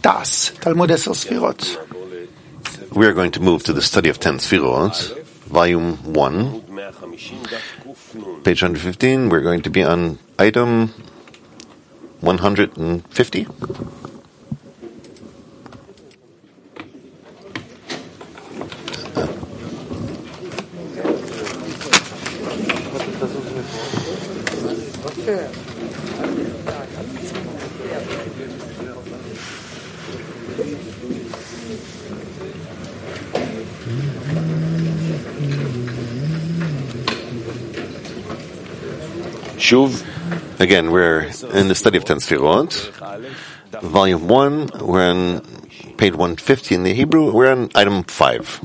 TAS, Talmud Eser Sfirot. We are going to move to the study of 10 Sfirot, volume 1, page 115. We're going to be on item 150. Again, we're in the study of 10 Sfirot, volume 1, we're on page 150 in the Hebrew, we're on item 5.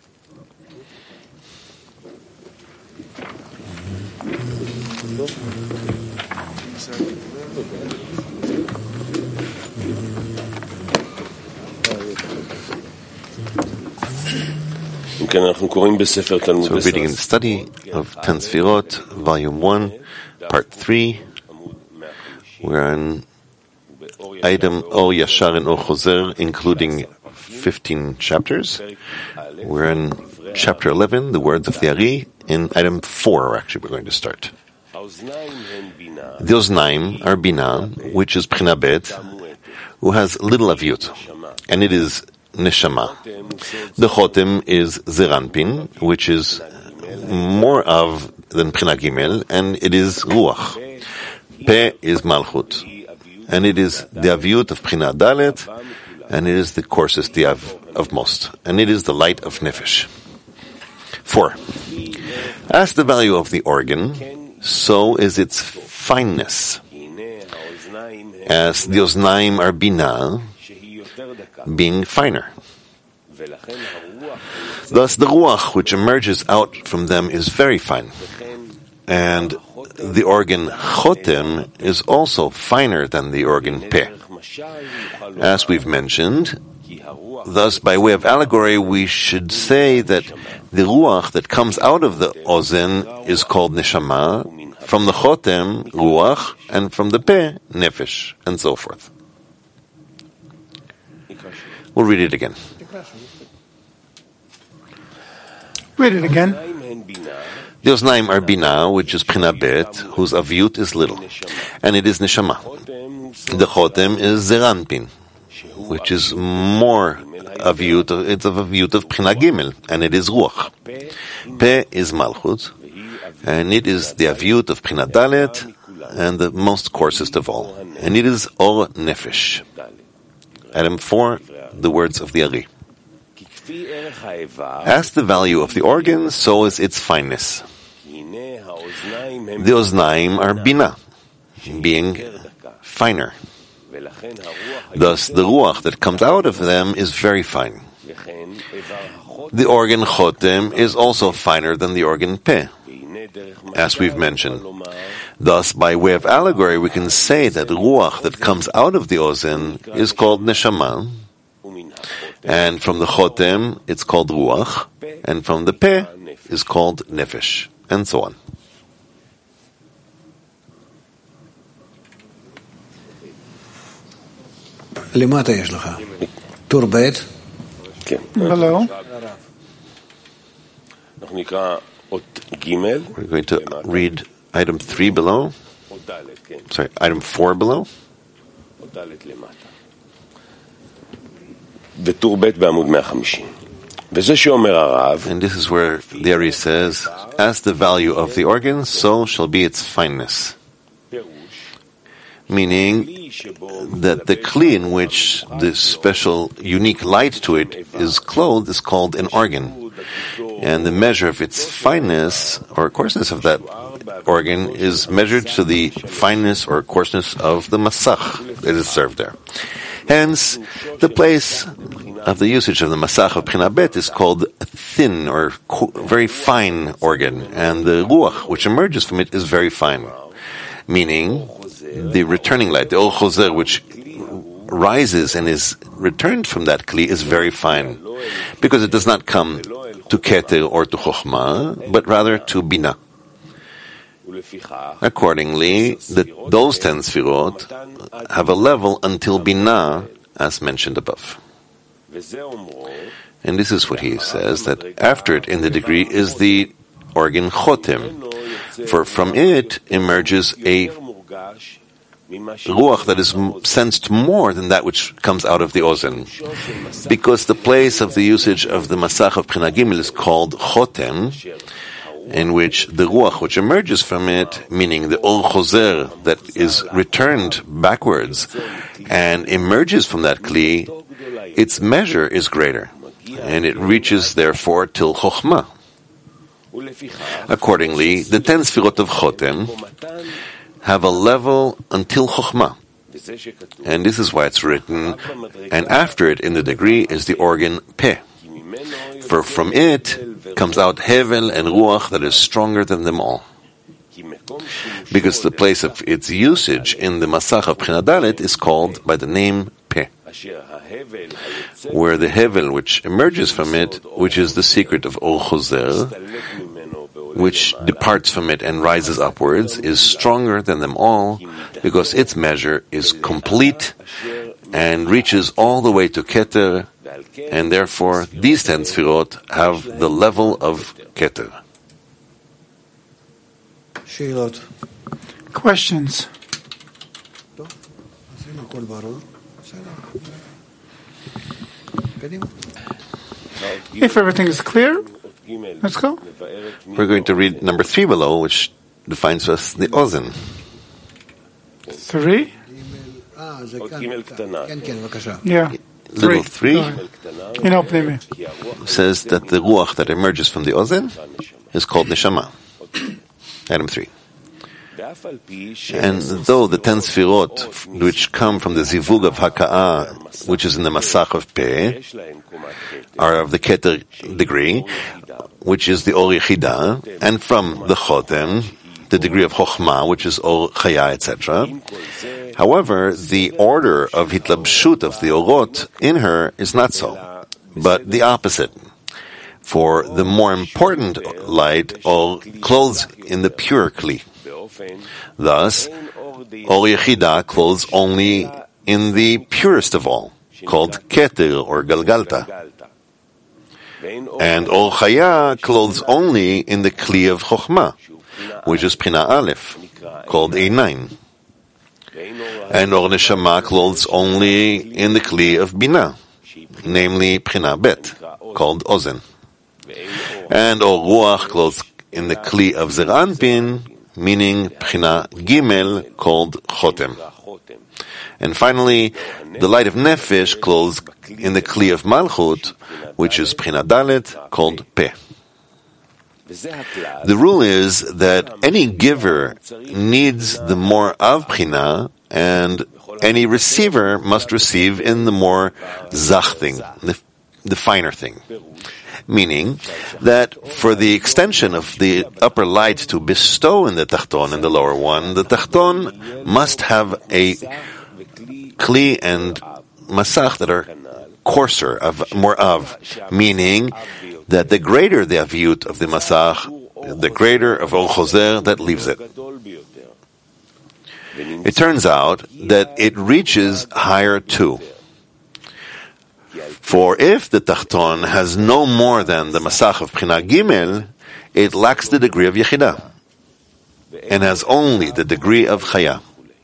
So we're reading in the study of 10 Sfirot, volume 1, part 3. We're on item O Yashar and O Chozer, including 15 chapters. We're in chapter 11, the words of the Ari. In item 4, actually, we're going to start. The Oznaim are Bina, which is Bchina Bet, who has little avyut, and it is Neshama. The Chotem is Zeranpin, which is more of than Bchina Gimel, and it is Ruach. Pe is Malchut, and it is the avyut of Bchina Dalet, and it is the coarsest of most, and it is the light of Nefesh. 4. As the value of the organ, so is its fineness. As the Oznaim are Bina, being finer. Thus the Ruach, which emerges out from them, is very fine. And the organ Chotem is also finer than the organ Peh. As we've mentioned, thus by way of allegory, we should say that the Ruach that comes out of the Ozen is called Neshama, from the Chotem, Ruach, and from the Peh, Nefesh, and so forth. We'll read it again. Read it again. The Oznaim are Bina, which is Bchina Bet, whose avyut is little, and it is Neshama. The Chotem is Zeranpin, which is more avyut, it's of avyut of Bchina Gimel, and it is Ruach. Peh is Malchut, and it is the avyut of Bchina Dalet, and the most coarsest of all, and it is Or Nefesh. Item 4, the words of the Ari. As the value of the organ, so is its fineness. The Oznaim are Bina, being finer. Thus, the Ruach that comes out of them is very fine. The organ Chotem is also finer than the organ Peh, as we've mentioned. Thus, by way of allegory, we can say that Ruach that comes out of the Ozen is called Neshama, and from the Chotem, it's called Ruach, and from the Peh, is called Nefesh, and so on. למטה יש לך. טור ב'. Hello. We're going to read item 3 below. Sorry, item 4 below. וטור ב' בעמוד 150. וזה שאומר הרב, and this is where the Ari says, as the value of the organ, so shall be its fineness. Meaning that the kli in which this special, unique light to it is clothed is called an organ. And the measure of its fineness or coarseness of that organ is measured to the fineness or coarseness of the masach that is served there. Hence, the place of the usage of the masach of Bchina Bet is called a thin or very fine organ, and the ruach which emerges from it is very fine. Meaning, the returning light, the Or Chozer, which rises and is returned from that kli, is very fine, because it does not come to Keter or to Chokhmah, but rather to Bina. Accordingly, those 10 Sfirot have a level until Bina as mentioned above. And this is what he says, that after it in the degree is the organ chotem, for from it emerges a ruach that is sensed more than that which comes out of the ozen. Because the place of the usage of the masach of Bchina Gimel is called chotem, in which the ruach which emerges from it, meaning the or choser that is returned backwards and emerges from that kli, its measure is greater, and it reaches therefore till chokhmah. Accordingly, the 10 sfirot of chotem have a level until chokhmah, and this is why it's written, and after it in the degree is the organ peh, for from it comes out hevel and ruach that is stronger than them all. Because the place of its usage in the masach of Bchina Dalet is called by the name peh, where the hevel which emerges from it, which is the secret of or choser, which departs from it and rises upwards, is stronger than them all, because its measure is complete and reaches all the way to Keter, and therefore these 10 sfirot have the level of Keter. Questions? If everything is clear, let's go. We're going to read number 3 below, which defines us the ozen. 3? Yeah. Little 3 says that the ruach that emerges from the ozen is called neshama. Item 3. And though the 10 sfirot, which come from the zivug of haka'ah, which is in the masach of peh, are of the keter degree, which is the or yechida, and from the chotem, the degree of chokhmah, which is or chaya, etc. However, the order of hitlabshut of the orot in her is not so, but the opposite. For the more important light or clothes in the pure kli. Thus, or yechida clothes only in the purest of all, called keter or galgalta. And or chaya clothes only in the kli of chokhmah, which is Bchina Aleph, called A9. And or neshama clothes only in the kli of bina, namely Bchina Bet, called ozen. And or ruach clothes in the kli of Zer Anpin, meaning Bchina Gimel, called chotem. And finally, the light of nefesh clothes in the kli of Malchut, which is Bchina Dalet, called peh. The rule is that any giver needs the more of Bchina, and any receiver must receive in the more zach thing, the finer thing. Meaning that for the extension of the upper light to bestow in the tachton and the lower one, the tachton must have a kli and masach that are coarser, of more of, meaning that the greater the aviyut of the masach, the greater of or choser that leaves it. It turns out that it reaches higher too. For if the tachton has no more than the masach of Bchina Gimel, it lacks the degree of yechida, and has only the degree of chaya.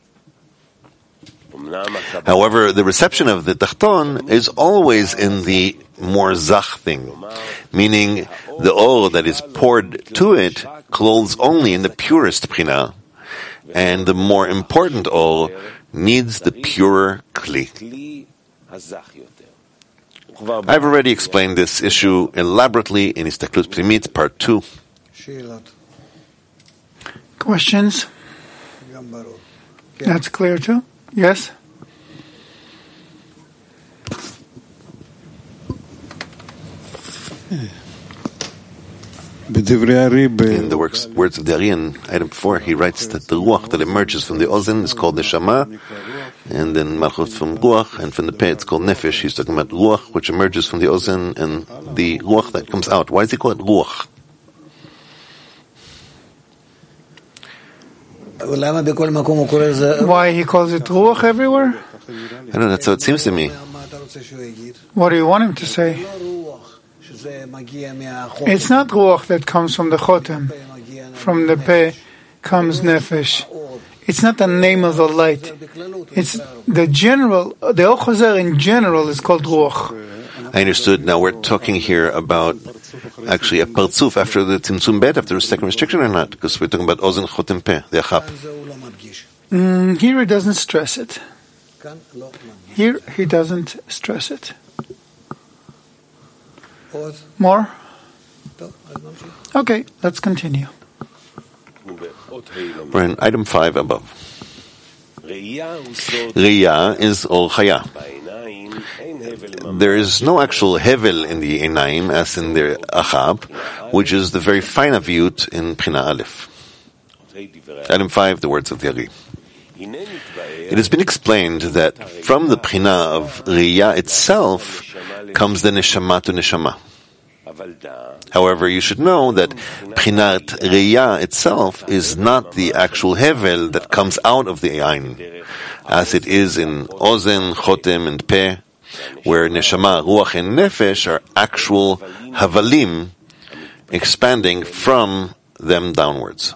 However, the reception of the tachton is always in the more zach thing, meaning the or that is poured to it clothes only in the purest Bchina, and the more important or needs the purer kli. I've already explained this issue elaborately in Histaklut Pnimit, Part 2. Questions? That's clear too? Yes? In the words of the Ari, in item 4, he writes that the ruach that emerges from the ozen is called neshama, and then malchut from ruach, and from the peh it's called nefesh. He's talking about ruach, which emerges from the ozen, and the ruach that comes out. Why does he call it ruach? Why he calls it ruach everywhere? I don't know, that's how it seems to me. What do you want him to say? It's not ruach that comes from the chotem. From the peh comes nefesh. It's not the name of the light. It's the general, the Or Chozer in general is called ruach. I understood. Now we're talking here about actually a partzuf after the tzimtzum bet, after the second restriction or not? Because we're talking about ozen chotem peh, the achap. Here he doesn't stress it. Here he doesn't stress it. More? Okay, let's continue. We're in item 5 above. Riyah is Or Chaya. There is no actual hevel in the Einaim as in the Achab, which is the very fine aviyut in Bchina Aleph. Item 5, the words of the Ari. It has been explained that from the Bchina of Riyah itself comes the Neshama to Neshama. However, you should know that Bchinat Riyah itself is not the actual hevel that comes out of the Ein, as it is in Ozen, Chotem, and Peh, where Neshama, Ruach, and Nefesh are actual Havalim expanding from them downwards.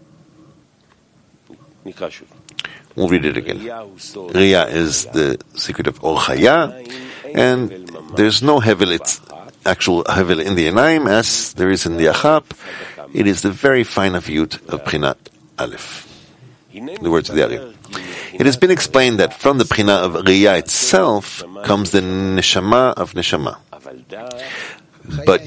We'll read it again. Riyah is the secret of Or Chaya, and there's no hevel, it's actual hevel in the Einaim as there is in the Achab. It is the very fine aviyut of Bchinat Aleph. The words of the Ari. It has been explained that from the Bchina of Riyah itself comes the Neshama of Neshama. But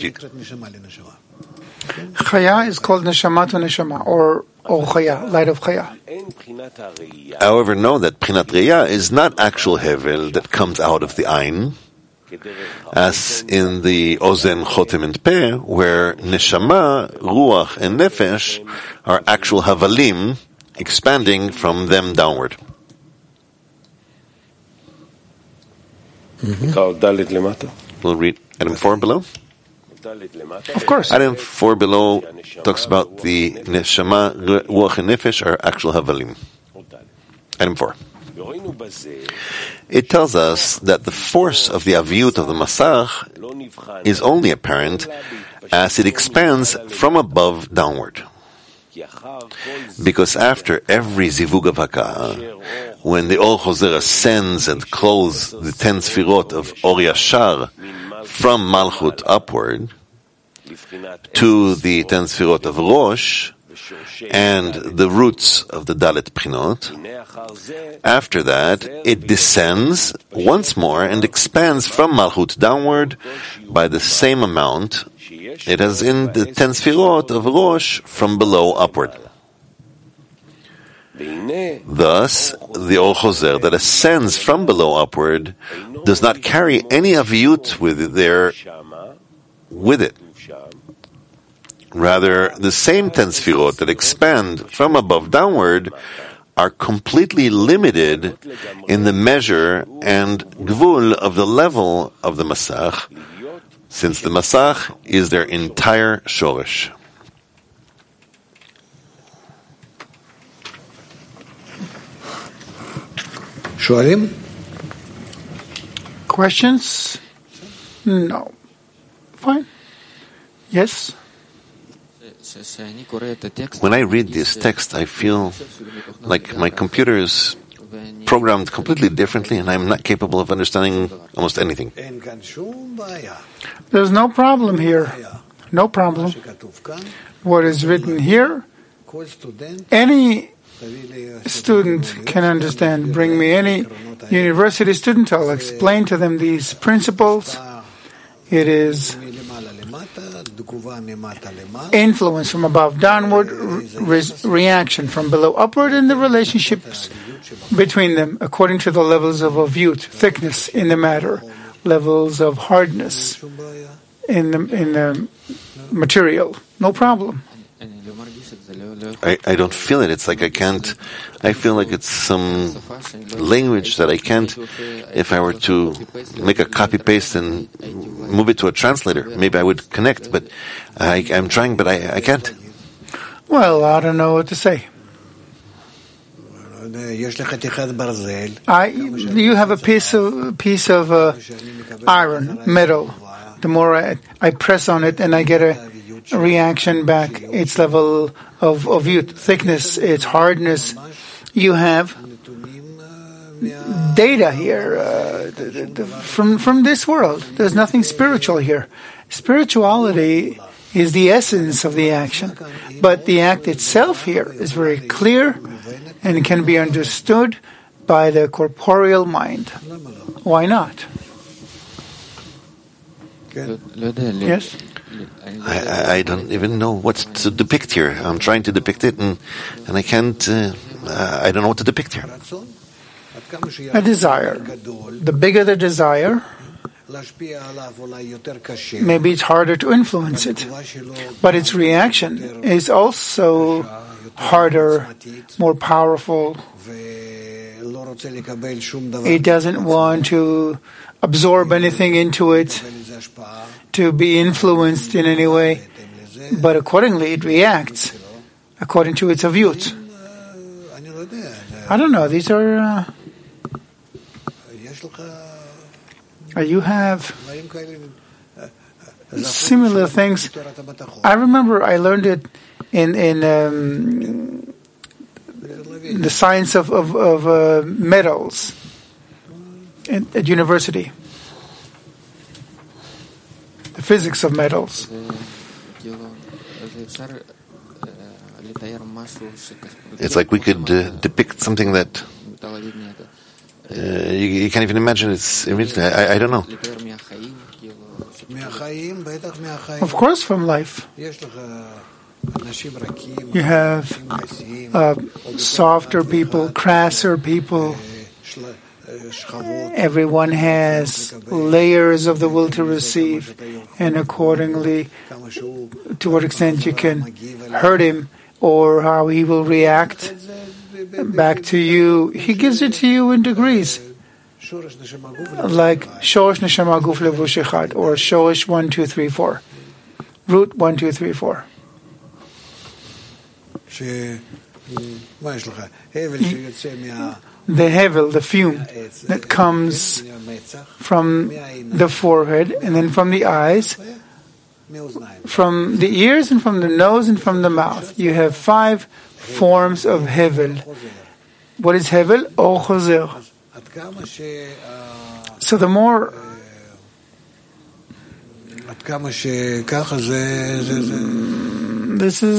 Chaya is called Neshama to Neshama, or Chaya, light of Chaya. However, know that Bchinat Riyah is not actual hevel that comes out of the Ein, as in the Ozen, Chotem, and Peh, where Neshama, Ruach, and Nefesh are actual Havalim expanding from them downward. We'll read item 4 below. Of course. Item 4 below talks about the Neshama, Ruach, and Nefesh are actual Havalim. Item 4. It tells us that the force of the aviyut of the Masach is only apparent as it expands from above downward. Because after every zivug of Haka'ah, when the Or Chozer ascends and clothes the 10 sfirot of Or Yashar from Malchut upward to the 10 sfirot of Rosh and the roots of the Dalet Bchinot, after that it descends once more and expands from Malchut downward by the same amount it has in the 10 sfirot of Rosh from below upward. Thus, the Or Chozer that ascends from below upward does not carry any aviyut with it. Rather, the same 10 sfirot that expand from above downward are completely limited in the measure and gvul of the level of the Masach, since the Masach is their entire Shoresh. Questions? No. Fine. Yes? When I read this text, I feel like my computer is programmed completely differently and I'm not capable of understanding almost anything. There's no problem here. No problem. What is written here, any student can understand. Bring me any university student, I'll explain to them these principles. It is influence from above downward, reaction from below upward, and the relationships between them according to the levels of aviyut, thickness in the matter, levels of hardness in the material. No problem. I don't feel it. It's like I feel like it's some language that I can't, if I were to make a copy-paste and move it to a translator, maybe I would connect, but I'm trying, but I can't. Well, I don't know what to say. You have a piece of iron, metal. The more I press on it, and I get a reaction back, its level of youth, thickness, its hardness. You have data here from this world. There's nothing spiritual here. Spirituality is the essence of the action, but the act itself here is very clear and can be understood by the corporeal mind. Why not? Yes? I don't even know what to depict here. I'm trying to depict it, and I can't. I don't know what to depict here. A desire. The bigger the desire, maybe it's harder to influence it, but its reaction is also harder, more powerful. It doesn't want to absorb anything into it, to be influenced in any way, but accordingly it reacts according to its avyut. I don't know, these are you have similar things. I remember I learned it in the science of metals at university. The physics of metals. It's like we could depict something that you can't even imagine. I don't know. Of course, from life. You have softer people, crasser people. Everyone has layers of the will to receive, and accordingly, to what extent you can hurt him or how he will react back to you. He gives it to you in degrees, like Shorish Neshama Guf Levush Echad, or Shorish 1, 2, 3, 4, root 1, 2, 3, 4. The hevel, the fume that comes from the forehead and then from the eyes, from the ears and from the nose and from the mouth. You have 5 forms of hevel. What is hevel? Or chozer. So the more this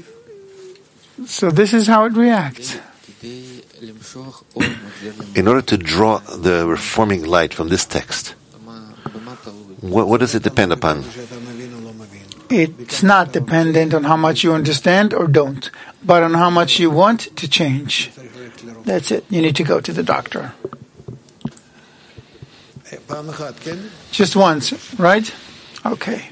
is how it reacts. In order to draw the reforming light from this text, what does it depend upon? It's not dependent on how much you understand or don't, but on how much you want to change. That's it. You need to go to the doctor. Just once, right? Okay.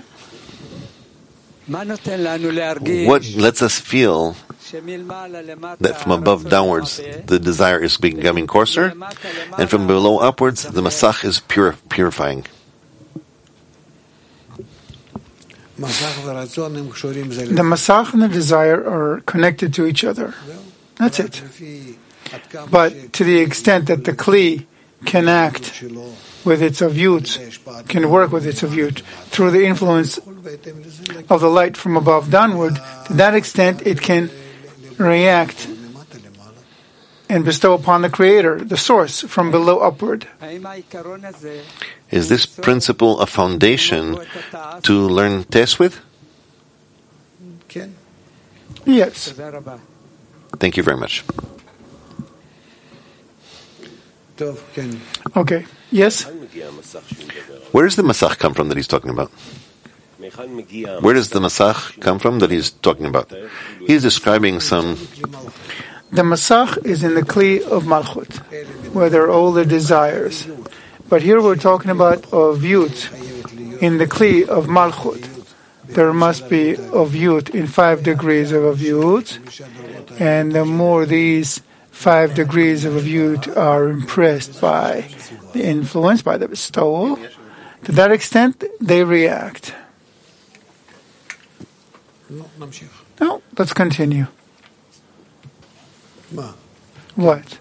What lets us feel that from above downwards the desire is becoming coarser, and from below upwards the masach is purifying? The masach and the desire are connected to each other. That's it. But to the extent that the kli can act with its avyut, can work with its avyut through the influence of the light from above downward, to that extent it can react and bestow upon the Creator, the source, from below upward. Is this principle a foundation to learn Tes with? Yes. Thank you very much. Okay. Yes? Where does the masach come from that he's talking about? Where does the masach come from that he's talking about? He's describing some... The masach is in the kli of malchut, where there are all the desires. But here we're talking about avyut in the kli of malchut. There must be avyut in 5 degrees of avyut, and the more these 5 degrees of avyut are impressed by the influence, by the bestowal, to that extent they react. No, let's continue. What?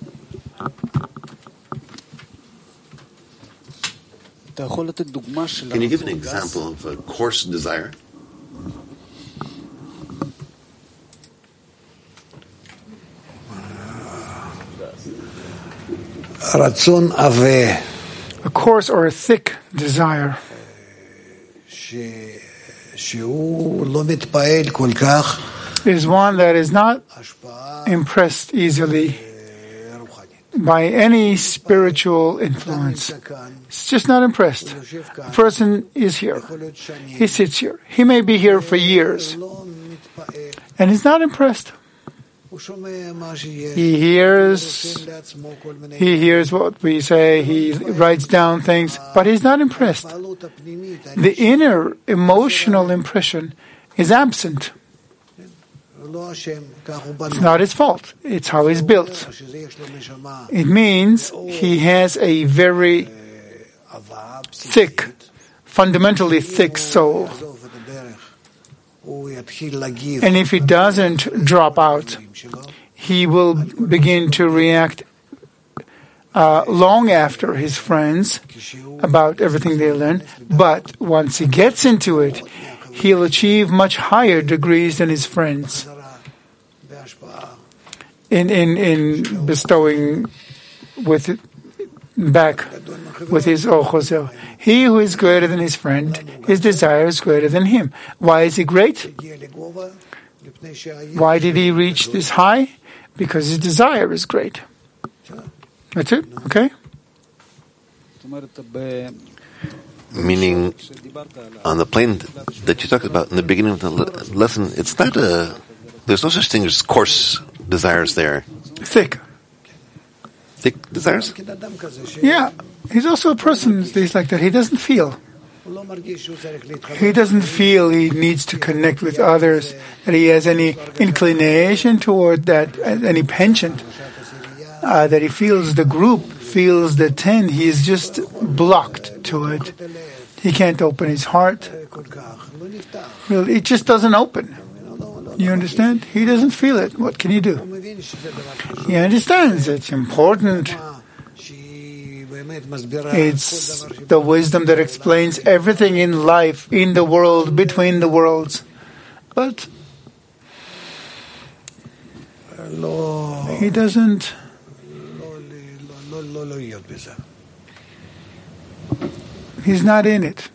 Can you give an example of a coarse desire? רצון עבה A coarse or a thick desire שהוא לא מתפעל כל כך is one that is not impressed easily by any spiritual influence. It's just not impressed. The person is here. He sits here. He may be here for years. And he's not impressed. He hears what we say, he writes down things, but he's not impressed. The inner emotional impression is absent. It's not his fault. It's how he's built. It means he has a very thick, fundamentally thick soul. And if he doesn't drop out, he will begin to react long after his friends about everything they learn. But once he gets into it, he'll achieve much higher degrees than his friends in bestowing with it back with his Ochozer. He who is greater than his friend, his desire is greater than him. Why is he great? Why did he reach this high? Because his desire is great. That's it, okay? Meaning, on the plane that you talked about in the beginning of the lesson, it's not there's no such thing as coarse desires there. Thick. Thick desires? Yeah. He's also a person these days like that. He doesn't feel. He doesn't feel he needs to connect with others, that he has any inclination toward that, any penchant, that he feels the group, feels the 10. He is just blocked to it. He can't open his heart. Really, it just doesn't open. You understand? He doesn't feel it. What can you do? He understands it's important. It's the wisdom that explains everything in life, in the world, between the worlds. But he doesn't. He's not in it.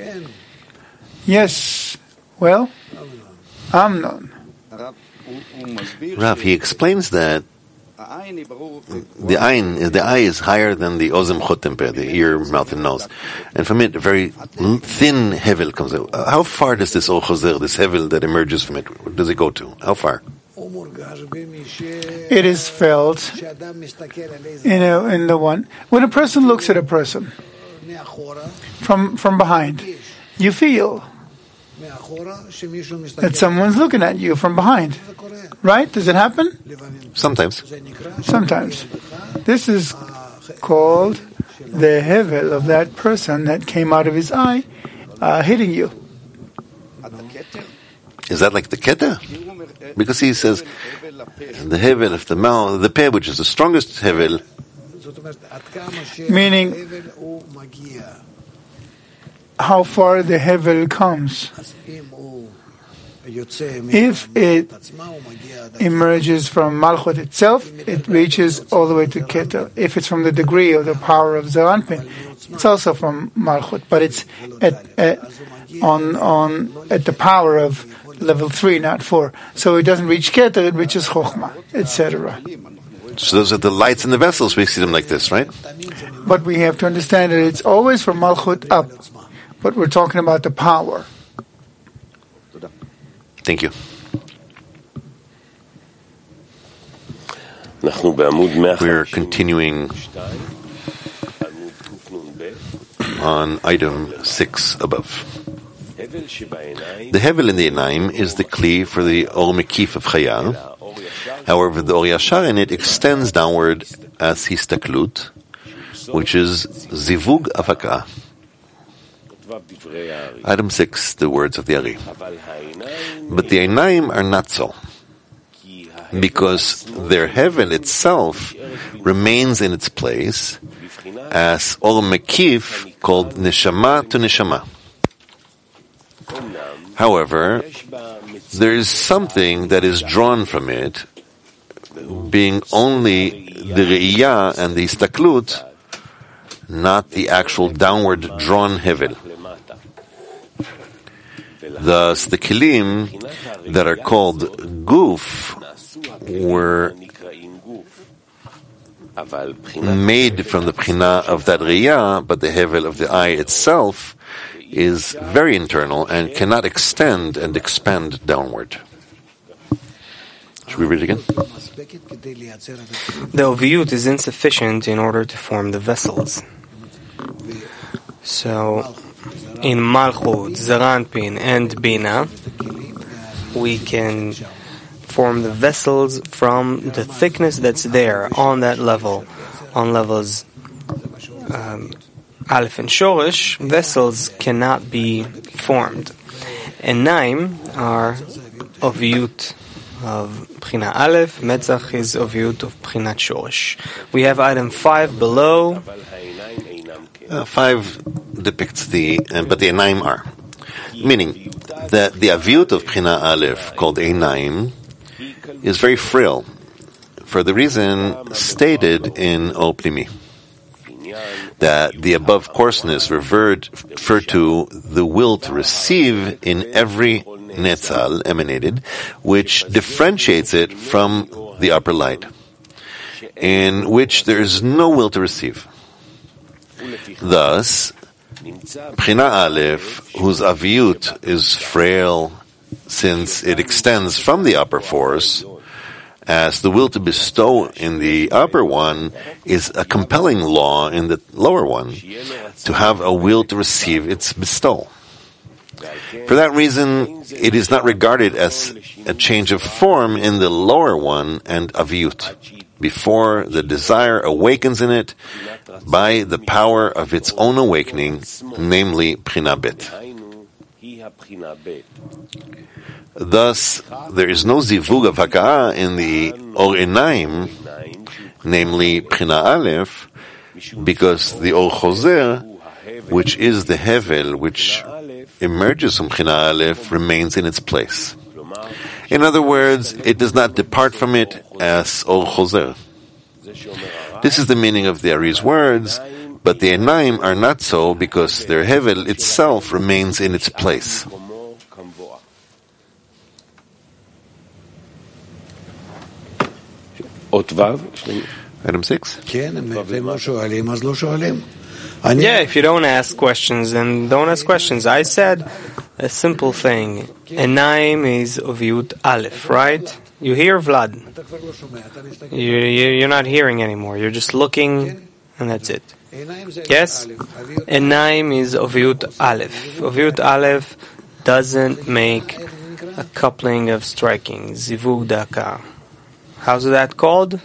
Yes. Well, Amnon. Rav, he explains that the eye is higher than the ozem chotemper, the ear, mouth, and nose, and from it a very thin hevel comes out. How far does this ochozer, this hevel that emerges from it, where does it go to? How far? It is felt in the one when a person looks at a person from behind, you feel that someone's looking at you from behind. Right? Does it happen? Sometimes. This is called the hevel of that person that came out of his eye, hitting you. Is that like the keta? Because he says the hevel of the mouth, the peh, which is the strongest hevel. Meaning how far the hevel comes. If it emerges from Malchut itself, it reaches all the way to Keter. If it's from the degree of the power of Zeranpin, it's also from Malchut, but it's at the power of level 3, not 4. So it doesn't reach Keter, it reaches Chochmah, etc. So those are the lights in the vessels. We see them like this, right? But we have to understand that it's always from Malchut up. But we're talking about the power. Thank you. We're continuing on item 6 above. The hevel in the Einaim is the kli for the or mekif of Chaya. However, the or yashar in it extends downward as histaklut, which is zivug avaka. Item 6, the words of the Ari. But the Einaim are not so. because their heaven itself remains in its place as Or Mekif, called Neshama to Neshama. However, there is something that is drawn from it, being only the Re'iyah and the Istaklut, not the actual downward drawn Hevel. Thus, the Kelim that are called Guf were made from the Bchina of that Re'iyah, but the Hevel of the eye itself is very internal and cannot extend and expand downward. Should we read it again? The Oviyut is insufficient in order to form the vessels. So, in Malchut, Zeranpin, and Bina, we can form the vessels from the thickness that's there on that level. On levels Aleph and Shoresh, vessels cannot be formed. And Naim are Oviyut of Bchina Aleph, Metzach is Oviyut of Bchinat Shoresh. We have item 5 below. 5 depicts but the Einaim are. Meaning that the Aviyut of Bchina Aleph, called Einaim, is very frail, for the reason stated in O Pnimi, that the above coarseness referred to the will to receive in every Netzal emanated, which differentiates it from the upper light, in which there is no will to receive. Thus, Bchina Aleph, whose Aviyut is frail since it extends from the upper force, as the will to bestow in the upper one is a compelling law in the lower one, to have a will to receive its bestowal. For that reason, it is not regarded as a change of form in the lower one and Aviyut, before the desire awakens in it by the power of its own awakening, namely Bchina Bet. Thus, there is no zivug of haka'ah in the Or Einaim, namely Bchina Aleph, because the Or Choser, which is the Hevel which emerges from Bchina Aleph, remains in its place. In other words, it does not depart from it as Or Choser. This is the meaning of the Ari's words, but the Einaim are not so because their Hevel itself remains in its place. Item 6. Yeah, if you don't ask questions, then don't ask questions. I said a simple thing. Einaim is Oviyut Aleph, right? You hear, Vlad? You're not hearing anymore. You're just looking, and that's it. Yes? Einaim is Oviyut Aleph. Oviyut Aleph doesn't make a coupling of striking. Zivug Daka. How's that called?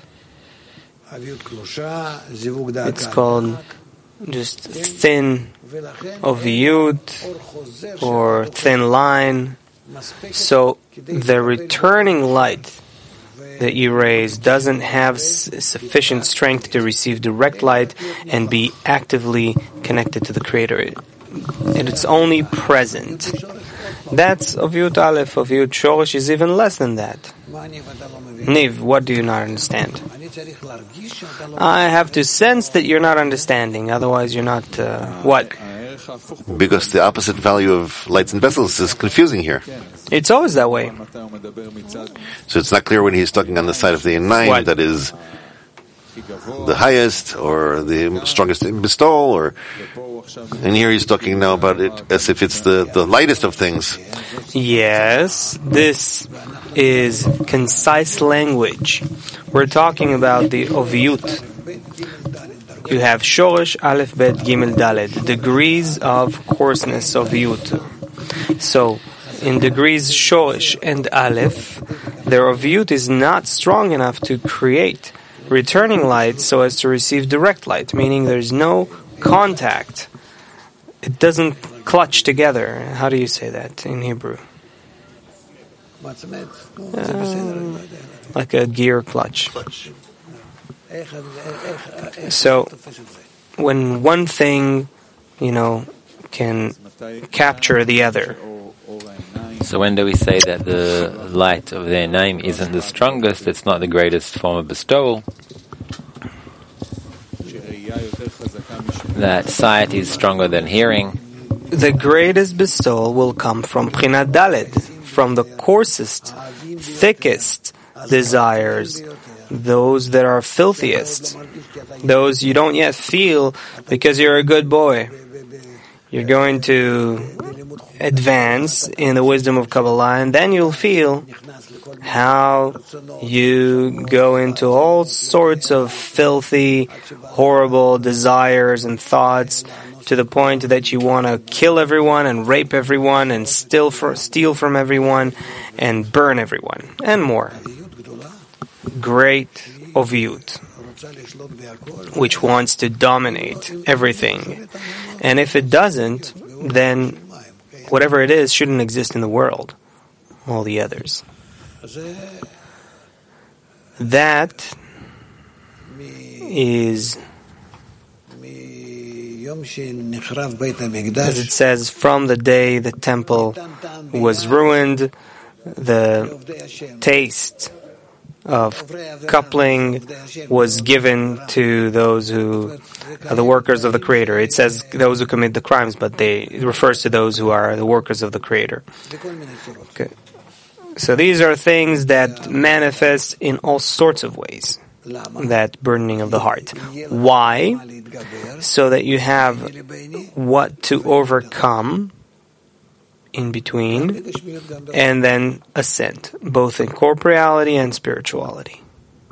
It's called just thin Oviyut or thin line. So the returning light that you raise doesn't have sufficient strength to receive direct light and be actively connected to the Creator. It's only present. That's Oviyut Aleph. Oviyut Shoresh is even less than that. Niv, what do you not understand? I have to sense that you're not understanding, otherwise you're not, what? Because the opposite value of lights and vessels is confusing here. It's always that way. So it's not clear when he's talking on the side of the Einaim that is the highest or the strongest in bestowal, and here he's talking now about it as if it's the lightest of things. Yes, this is concise language. We're talking about the Oviyut. You have Shoresh, Aleph, Bet, Gimel, Dalet, degrees of coarseness of Oviyut. So, in degrees Shoresh and Aleph, their Oviyut is not strong enough to create returning light so as to receive direct light, meaning there's no contact. It doesn't clutch together. How do you say that in Hebrew? like a gear clutch. So, when one thing, can capture the other. So when do we say that the light of their name isn't the strongest, it's not the greatest form of bestowal? That sight is stronger than hearing. The greatest bestowal will come from Prinat Dalet, from the coarsest, thickest desires, those that are filthiest, those you don't yet feel because you're a good boy. You're going to advance in the wisdom of Kabbalah, and then you'll feel how you go into all sorts of filthy, horrible desires and thoughts, to the point that you want to kill everyone and rape everyone and steal from everyone and burn everyone and more. Great Oviyut, which wants to dominate everything. And if it doesn't, then whatever it is shouldn't exist in the world. All the others. That is, as it says, from the day the temple was ruined, the taste of coupling was given to those who are the workers of the Creator. It says those who commit the crimes, but it refers to those who are the workers of the Creator. Okay. So these are things that manifest in all sorts of ways, that burdening of the heart. Why? So that you have what to overcome in between, and then ascend, both in corporeality and spirituality.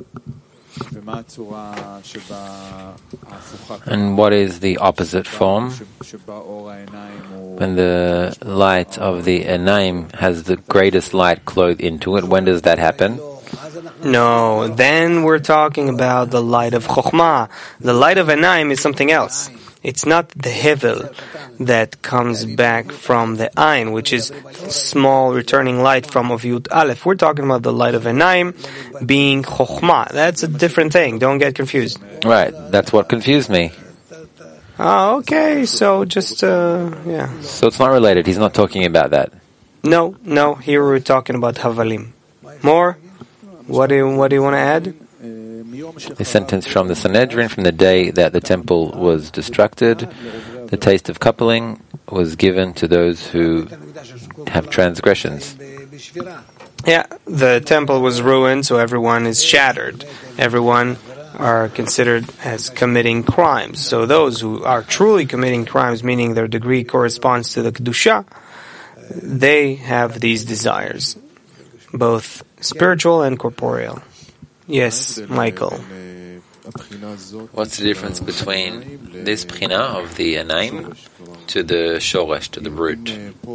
And what is the opposite form? When the light of the Enaim has the greatest light clothed into it, when does that happen? No, then we're talking about the light of Chokhmah. The light of Enaim is something else. It's not the Hevel that comes back from the Ain, which is small returning light from Oviyut Aleph. We're talking about the light of Enaim being Chokhmah. That's a different thing. Don't get confused. Right, that's what confused me. Oh, okay. So just, yeah. So it's not related. He's not talking about that. No. Here we're talking about Havalim. More? What do you want to add? A sentence from the Sanhedrin: from the day that the temple was destructed, the taste of coupling was given to those who have transgressions. Yeah, the temple was ruined, so everyone is shattered. Everyone are considered as committing crimes. So those who are truly committing crimes, meaning their degree corresponds to the Kedusha, they have these desires, both spiritual and corporeal. Yes, Michael. What's the difference between this Bchina of the Enaim to the Shoresh, to the root?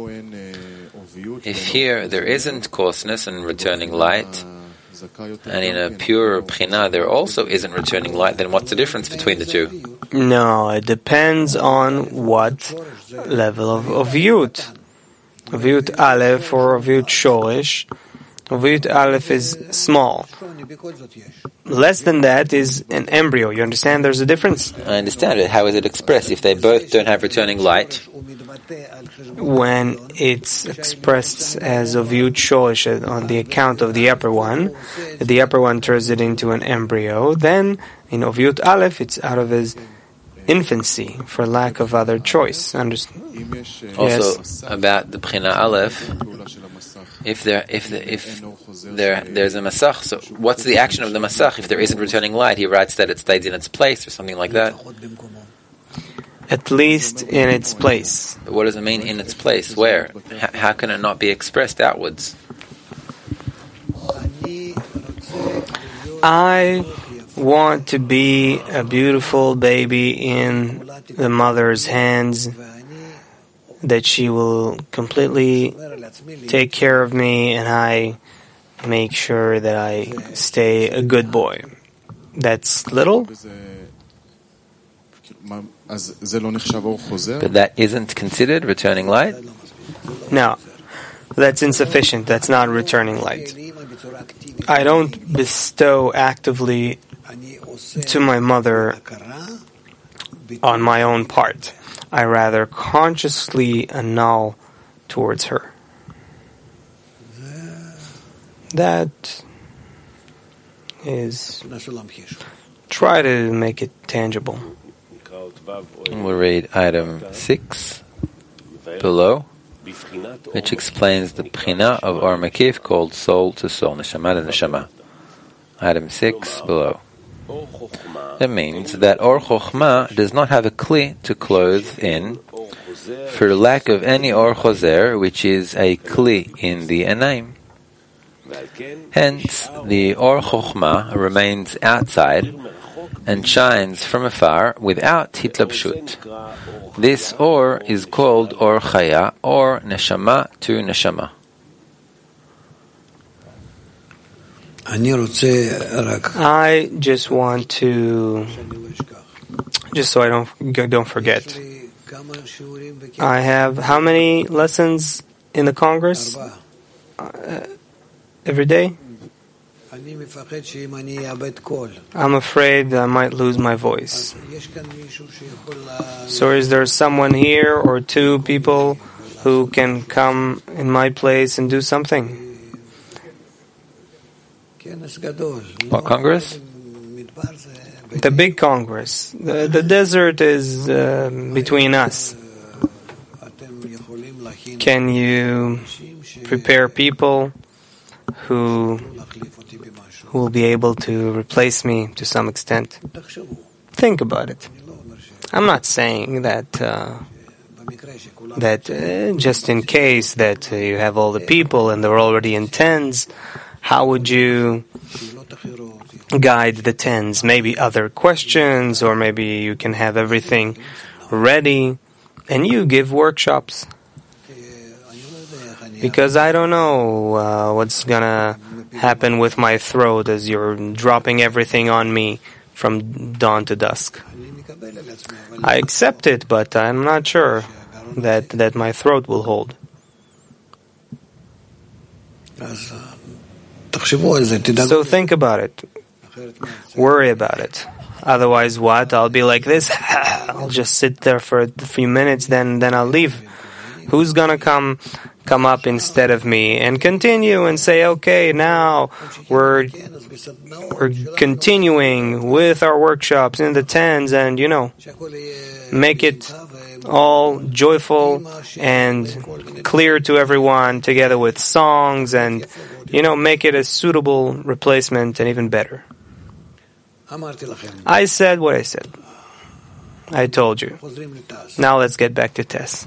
If here there isn't coarseness and returning light, and in a pure Bchina there also isn't returning light, then what's the difference between the two? No, it depends on what level of Oviyut. Oviyut Aleph or Oviyut Shoresh. Oviyut Aleph is small. Less than that is an embryo. You understand there's a difference? I understand it. How is it expressed if they both don't have returning light? When it's expressed as Oviyut Shoresh on the account of the upper one turns it into an embryo, then in Oviyut Aleph it's out of his infancy for lack of other choice. Also, yes. About the Bchina Aleph, if there's a Masach, so what's the action of the Masach if there isn't returning light? He writes that it stays in its place or something like that. At least in its place. But what does it mean in its place? Where? How can it not be expressed outwards? I want to be a beautiful baby in the mother's hands, that she will completely take care of me, and I make sure that I stay a good boy. That's little. But that isn't considered returning light? Now, that's insufficient. That's not returning light. I don't bestow actively to my mother on my own part. I rather consciously annul towards her. That is, try to make it tangible. We'll read item 6 below, which explains the Bechina of Or Mekif called soul to soul, neshama to neshama. Item 6 below. It means that Or Chochma does not have a kli to clothe in for lack of any Or Chozer, which is a kli in the Enaim. Hence, the Or Chochma remains outside and shines from afar without hitlabshut. This Or is called Or Chaya, or Neshama to Neshama. I just want to, just so I don't forget. I have how many lessons in the Congress every day? I'm afraid I might lose my voice. So is there someone here or two people who can come in my place and do something? What Congress? The big Congress. The desert is between us. Can you prepare people who will be able to replace me to some extent? Think about it. I'm not saying that just in case that you have all the people and they're already in tens, how would you guide the tens? Maybe other questions, or maybe you can have everything ready and you give workshops. Because I don't know what's gonna happen with my throat as you're dropping everything on me from dawn to dusk. I accept it, but I'm not sure that my throat will hold. So think about it. Worry about it. Otherwise, what? I'll be like this. I'll just sit there for a few minutes, then I'll leave. Who's gonna come up instead of me and continue and say, okay, now we're continuing with our workshops in the tens, and make it all joyful and clear to everyone, together with songs, and make it a suitable replacement and even better. I said what I said. I told you. Now let's get back to Tess.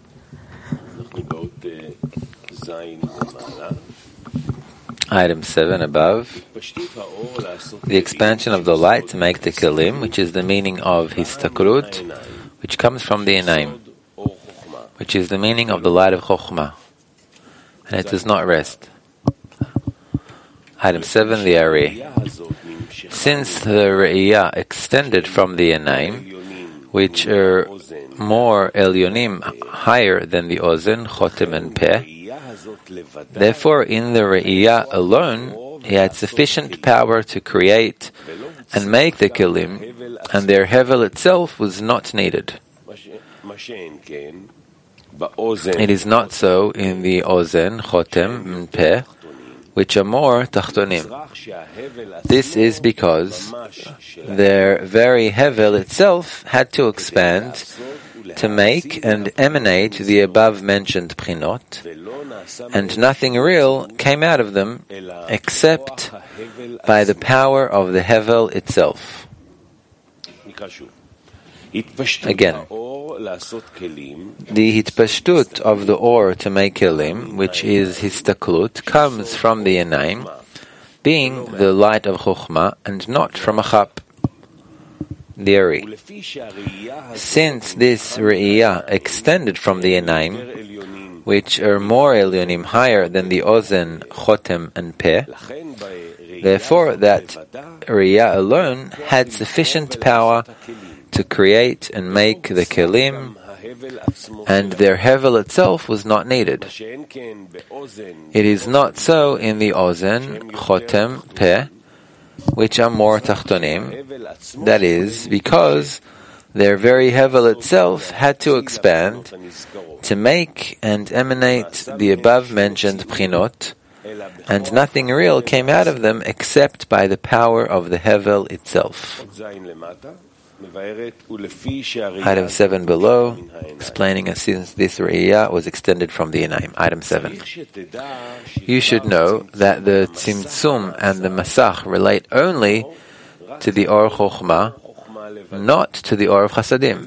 Item 7 above. The expansion of the light to make the kelim, which is the meaning of histakrut, which comes from the Enaim, which is the meaning of the light of Chochmah, and it does not rest. Item 7, the Ari. Since the Re'iyah extended from the Enaim, which are more Elyonim, higher than the Ozen, Chotem and Peh, therefore in the Re'iyah alone, he had sufficient power to create and make the Kelim, and their Hevel itself was not needed. It is not so in the Ozen, Chotem and Peh, which are more Tachtonim. This is because their very Hevel itself had to expand to make and emanate the above-mentioned Prinot, and nothing real came out of them except by the power of the Hevel itself. Again, the hitpashtut of the Or to make Kelim, which is histaklut, comes from the Enaim, being the light of Chochmah, and not from a Chap, the Ari. Since this Re'iyah extended from the Enaim, which are more Elyonim, higher than the Ozen, Chotem, and Peh, therefore that Re'iyah alone had sufficient power to create and make the Kelim and their hevel itself was not needed. It is not so in the ozen, chotem, peh, which are more tachtonim, that is, because their very hevel itself had to expand to make and emanate the above-mentioned prinot, and nothing real came out of them except by the power of the hevel itself. Item 7 below, explaining as since this re'iyah was extended from the Inayim. Item 7. You should know that the tzimtzum and the masach relate only to the or chokhmah, not to the or of chasadim.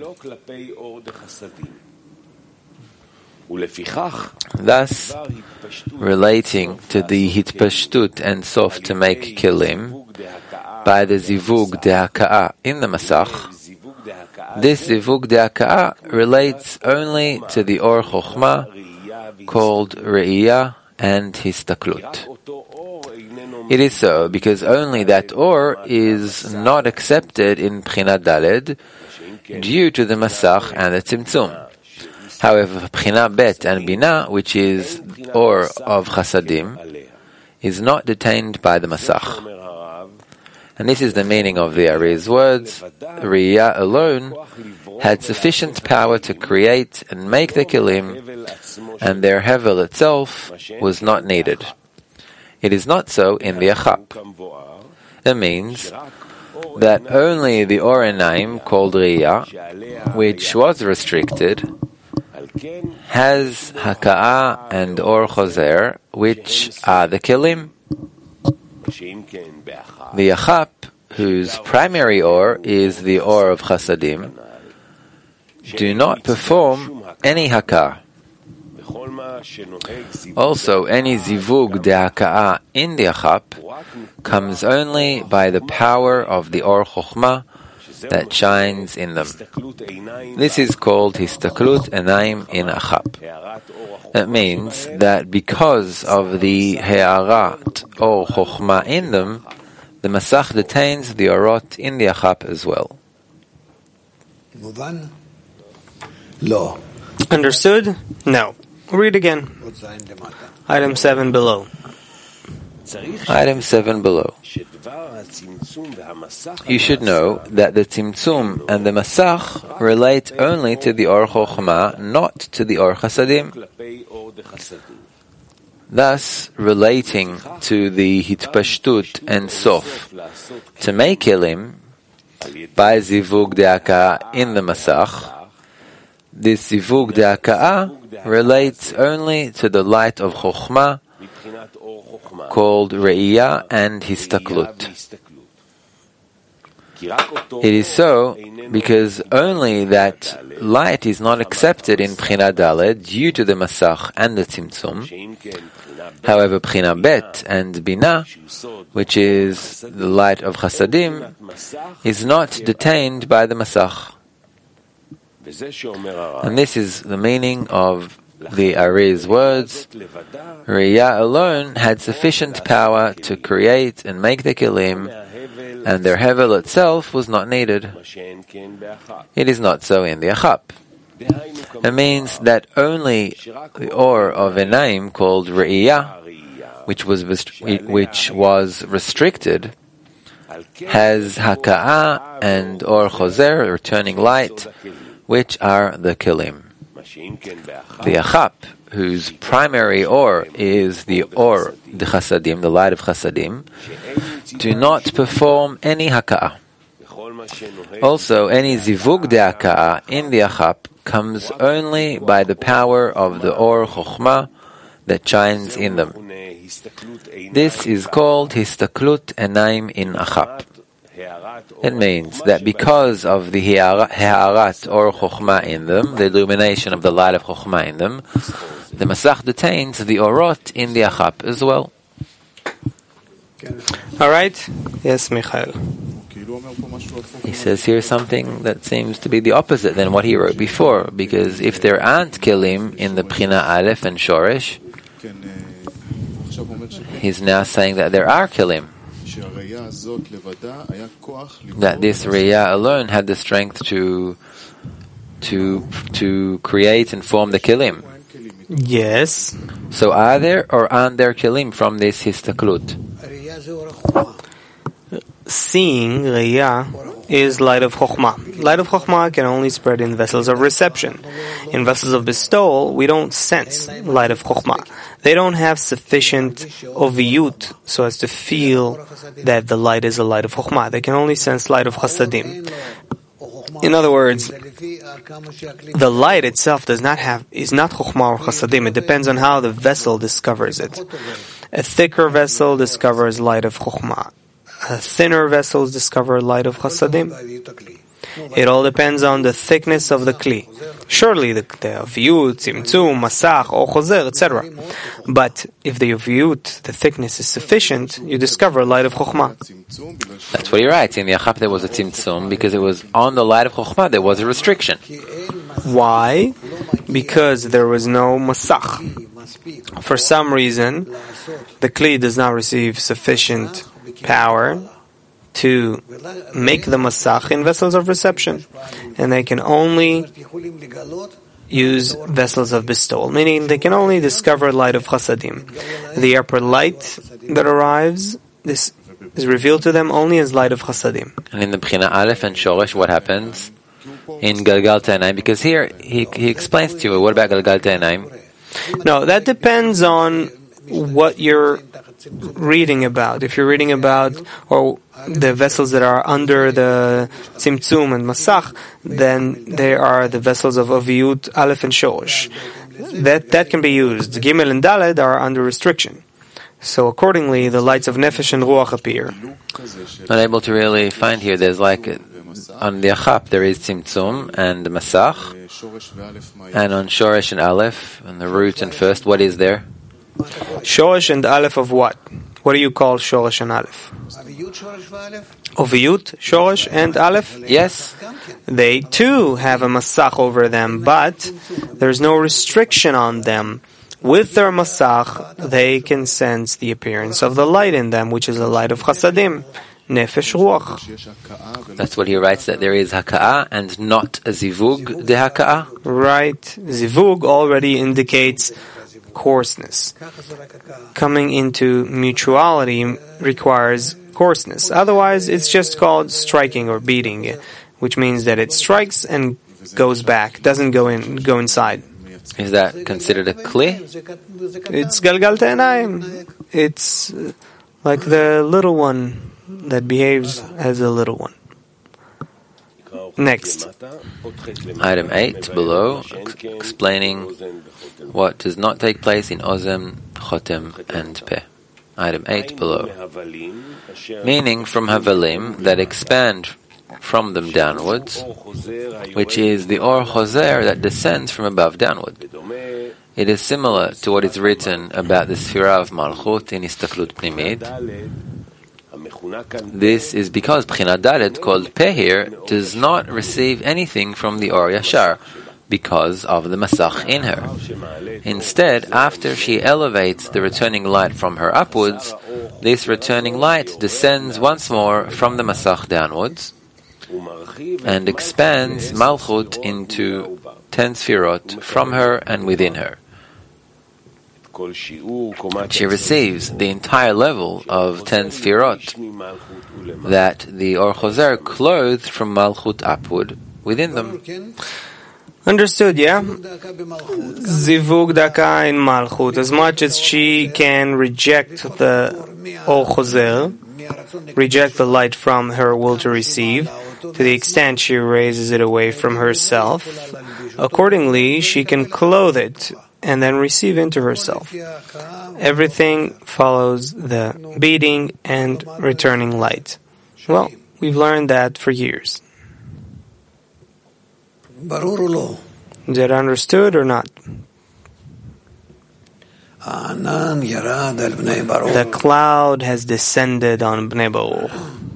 Thus, relating to the hitpashtut and sof to make kilim by the zivug dehaka'ah in the masach, this zivug dehaka'ah relates only to the or chokhmah called re'iyah and histaklut. It is so because only that or is not accepted in Bchina Daled due to the masach and the tzimtzum. However, Bchina Bet and Bina, which is or of chasadim, is not detained by the masach. And this is the meaning of the Ari's words. Re'iyah alone had sufficient power to create and make the kilim, and their hevel itself was not needed. It is not so in the achap. It means that only the or enaim called re'iyah, which was restricted, has haka'ah and or choser, which are the kilim. The achap, whose primary or is the or of chasadim, do not perform any haka'ah. Also, any zivug dehaka'ah in the achap comes only by the power of the or chokhmah that shines in them. This is called histaklut enaim in achap. That means that because of the he'arat or chokhmah in them, the masach detains the orot in the achap as well. Understood? No. Read again. Item 7 below. Item 7 below. You should know that the tzimtzum and the masach relate only to the or chokhmah, not to the or chasadim. Thus, relating to the hitpashtut and sof to make kilim by zivug dehaka'ah in the masach, this zivug dehaka'ah relates only to the light of chokhmah called re'iyah and histaklut. It is so because only that light is not accepted in Bchina Daled due to the masach and the tzimtzum. However, Bchina Bet and Bina, which is the light of chasadim, is not detained by the masach. And this is the meaning of the Ari's words. Re'iyah alone had sufficient power to create and make the kilim, and their hevel itself was not needed. It is not so in the achap. It means that only the or of a name called re'iyah, which was restricted, has haka'ah and or choser, returning light, which are the kilim. The achap, whose primary or is the or the chasadim, the light of chasadim, do not perform any haka'ah. Also, any zivug dehaka'ah in the achap comes only by the power of the or chokhmah that shines in them. This is called histaklut enaim in achap. It means that because of the he'arat or chokhmah in them, the illumination of the light of chokhmah in them, the masach detains the orot in the achap as well. All right. Yes, Michael. He says here something that seems to be the opposite than what he wrote before, because if there aren't kilim in the Bchina Aleph and Shoresh, he's now saying that there are kilim. That this re'iyah alone had the strength to to create and form the kelim. Yes. So are there or aren't there kelim from this histaklut? Seeing, Reya, is light of Chokhmah. Light of Chokhmah can only spread in vessels of reception. In vessels of bestowal, we don't sense light of Chokhmah. They don't have sufficient oviyut so as to feel that the light is a light of Chokhmah. They can only sense light of Chasadim. In other words, the light itself is not Chokhmah or Chasadim. It depends on how the vessel discovers it. A thicker vessel discovers light of Chokhmah. Thinner vessels discover light of Chasadim. It all depends on the thickness of the kli. Surely the aviyut, tzimtzum, masach, or chozer, etc. But if the aviyut, the thickness is sufficient, you discover light of Chokhmah. That's what he writes. In the Achap there was a tzimtzum because it was on the light of Chokhmah there was a restriction. Why? Because there was no masach. For some reason, the kli does not receive sufficient power to make the masach in vessels of reception, and they can only use vessels of bestowal, meaning they can only discover light of chasadim. The upper light that arrives, this is revealed to them only as light of chasadim. And in the Bechina Aleph and Shoresh, what happens in Galgal Ta'anaim? Because here he explains to you, what about Galgal Ta'anaim? No, that depends on what you're reading about. If you're reading about or the vessels that are under the Tzimtzum and Masach, then they are the vessels of Aviyut, Aleph and Shoresh. That can be used. Gimel and Daled are under restriction. So accordingly, the lights of Nefesh and Ruach appear. Not able to really find here. There's like, on the Achap there is Tzimtzum and Masach, and on Shoresh and Aleph, and the root and first, what is there? Shoresh and Aleph of what? What do you call Shoresh and Aleph? Oviyut, Shoresh and Aleph? Yes. They too have a Masach over them, but there's no restriction on them. With their Masach, they can sense the appearance of the light in them, which is a light of Chasadim, Nefesh Ruach. That's what he writes, that there is Haka'ah and not a Zivug de Haka'ah. Right. Zivug already indicates coarseness. Coming into mutuality requires coarseness. Otherwise, it's just called striking or beating, which means that it strikes and goes back, doesn't go inside. Is that considered a kli? It's Galgal Ta'anaim. It's like the little one that behaves as a little one. Next. Item 8 below, explaining what does not take place in Ozen, Chotem, and Peh. Item 8 below. Meaning from Havalim that expand from them downwards, which is the Or Chozer that descends from above downward. It is similar to what is written about the Sfira of Malchut in Istaklut Pnimid. This is because Bechina Dalet, called Peh here, does not receive anything from the Or Yashar because of the Masach in her. Instead, after she elevates the returning light from her upwards, this returning light descends once more from the Masach downwards and expands Malchut into 10 Sfirot from her and within her. She receives the entire level of 10 Sfirot that the Or Chozer clothed from Malchut upward within them. Understood, yeah? Zivug Daka in Malchut. As much as she can reject the Or Chozer, reject the light from her will to receive, to the extent she raises it away from herself, accordingly she can clothe it and then receive into herself. Everything follows the beating and returning light. Well, we've learned that for years. Is that understood or not? The cloud has descended on Bnei Baruch.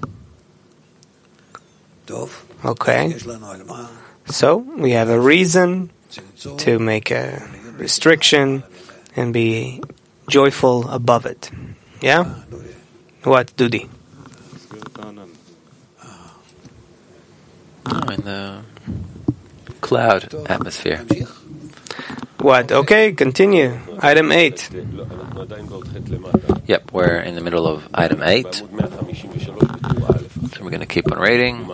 Okay. So, we have a reason to make a restriction and be joyful above it. Yeah? What, Dudi? In the cloud atmosphere. What? Okay, continue. Item 8. Yep, we're in the middle of item 8. So we're going to keep on reading.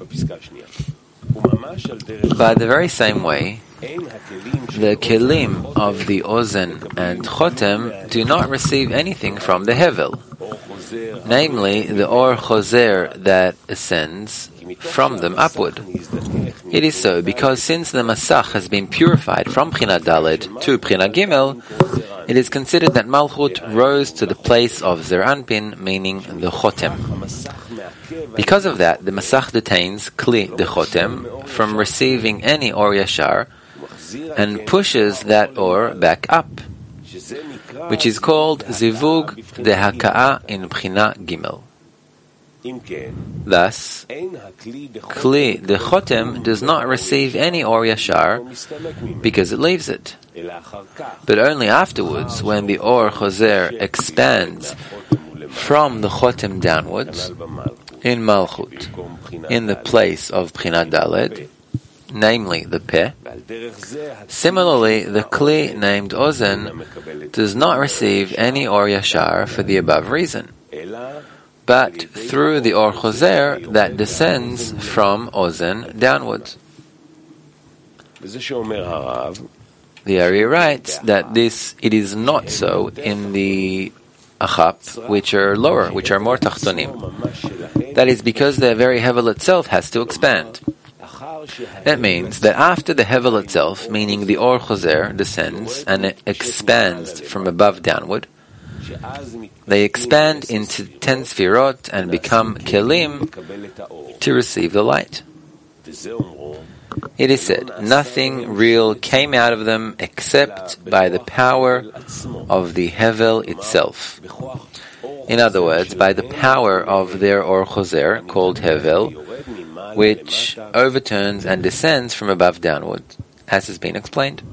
By the very same way, the kelim of the ozen and chotem do not receive anything from the hevel, namely the or choser that ascends from them upward. It is so because since the Masach has been purified from Bchina Dalet to Bchina Gimel, it is considered that Malchut rose to the place of Zer Anpin, meaning the Chotem. Because of that, the Masach detains Kli, the Chotem, from receiving any Or Yashar, and pushes that Or back up, which is called Zivug de Haka'a in Bchina Gimel. Thus, Kli, the Chotem, does not receive any Or Yashar because it leaves it, but only afterwards, when the Or Choser expands from the Chotem downwards, in Malchut, in the place of Bchina Dalet, namely the Peh. Similarly, the Kli named Ozen does not receive any Or Yashar for the above reason, but through the Or Choser that descends from Ozen downwards. The Ari writes that it is not so in the Achap, which are lower, which are more Tachtonim. That is because the very Hevel itself has to expand. That means that after the Hevel itself, meaning the Or Choser, descends and it expands from above downward, they expand into 10 Sfirot and become Kelim to receive the light. It is said, nothing real came out of them except by the power of the Hevel itself. In other words, by the power of their Or Choser, called Hevel, which overturns and descends from above downward, as has been explained.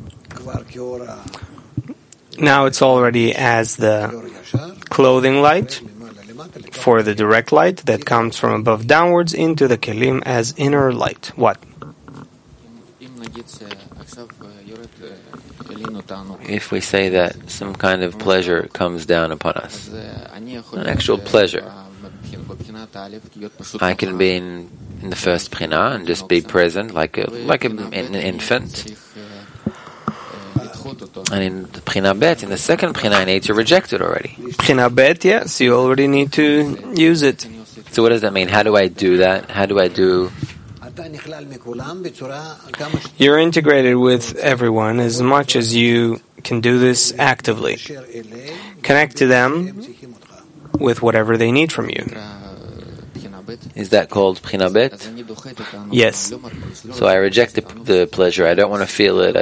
Now it's already as the clothing light for the direct light that comes from above downwards into the kelim as inner light. What? If we say that some kind of pleasure comes down upon us, an actual pleasure, I can be in the first Bchina and just be present like an infant. And in the Bchina Bet, in the second Bchina, I need to reject it already. Bchina Bet, yes, you already need to use it. So what does that mean? How do I do that? You're integrated with everyone as much as you can do this actively. Connect to them with whatever they need from you. Is that called Bchina Bet? Yes. So I reject the pleasure. I don't want to feel it.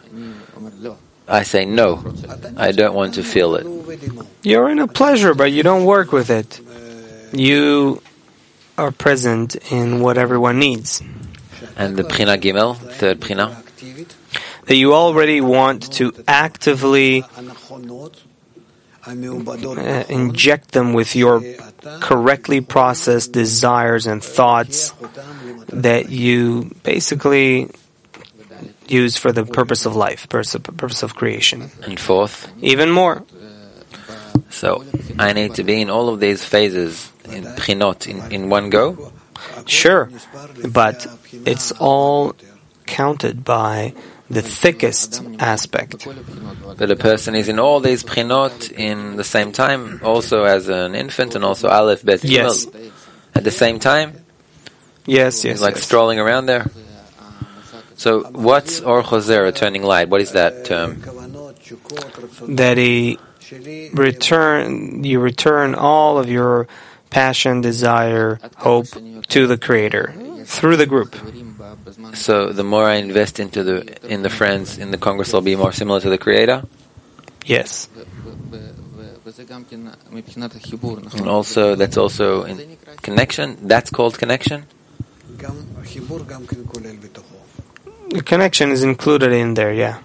I say no. I don't want to feel it. You're in a pleasure, but you don't work with it. You are present in what everyone needs. And the Bchina Gimel, third Bchina? That you already want to actively inject them with your correctly processed desires and thoughts that you basically use for the purpose of life, purpose of creation. And fourth? Even more. So, I need to be in all of these phases, in Bchinot, in one go? Sure, but it's all counted by the thickest aspect. But a person is in all these Bchinot in the same time, also as an infant and also Aleph, Bet, Gimel. Yes. At the same time? Yes. He's like strolling around there. So what's Or Choser, a turning light? What is that term? That you return all of your passion, desire, hope to the Creator through the group. So the more I invest in the friends in the Congress, I'll be more similar to the Creator? Yes. And also, that's also in connection? That's called connection? The connection is included in there, yeah.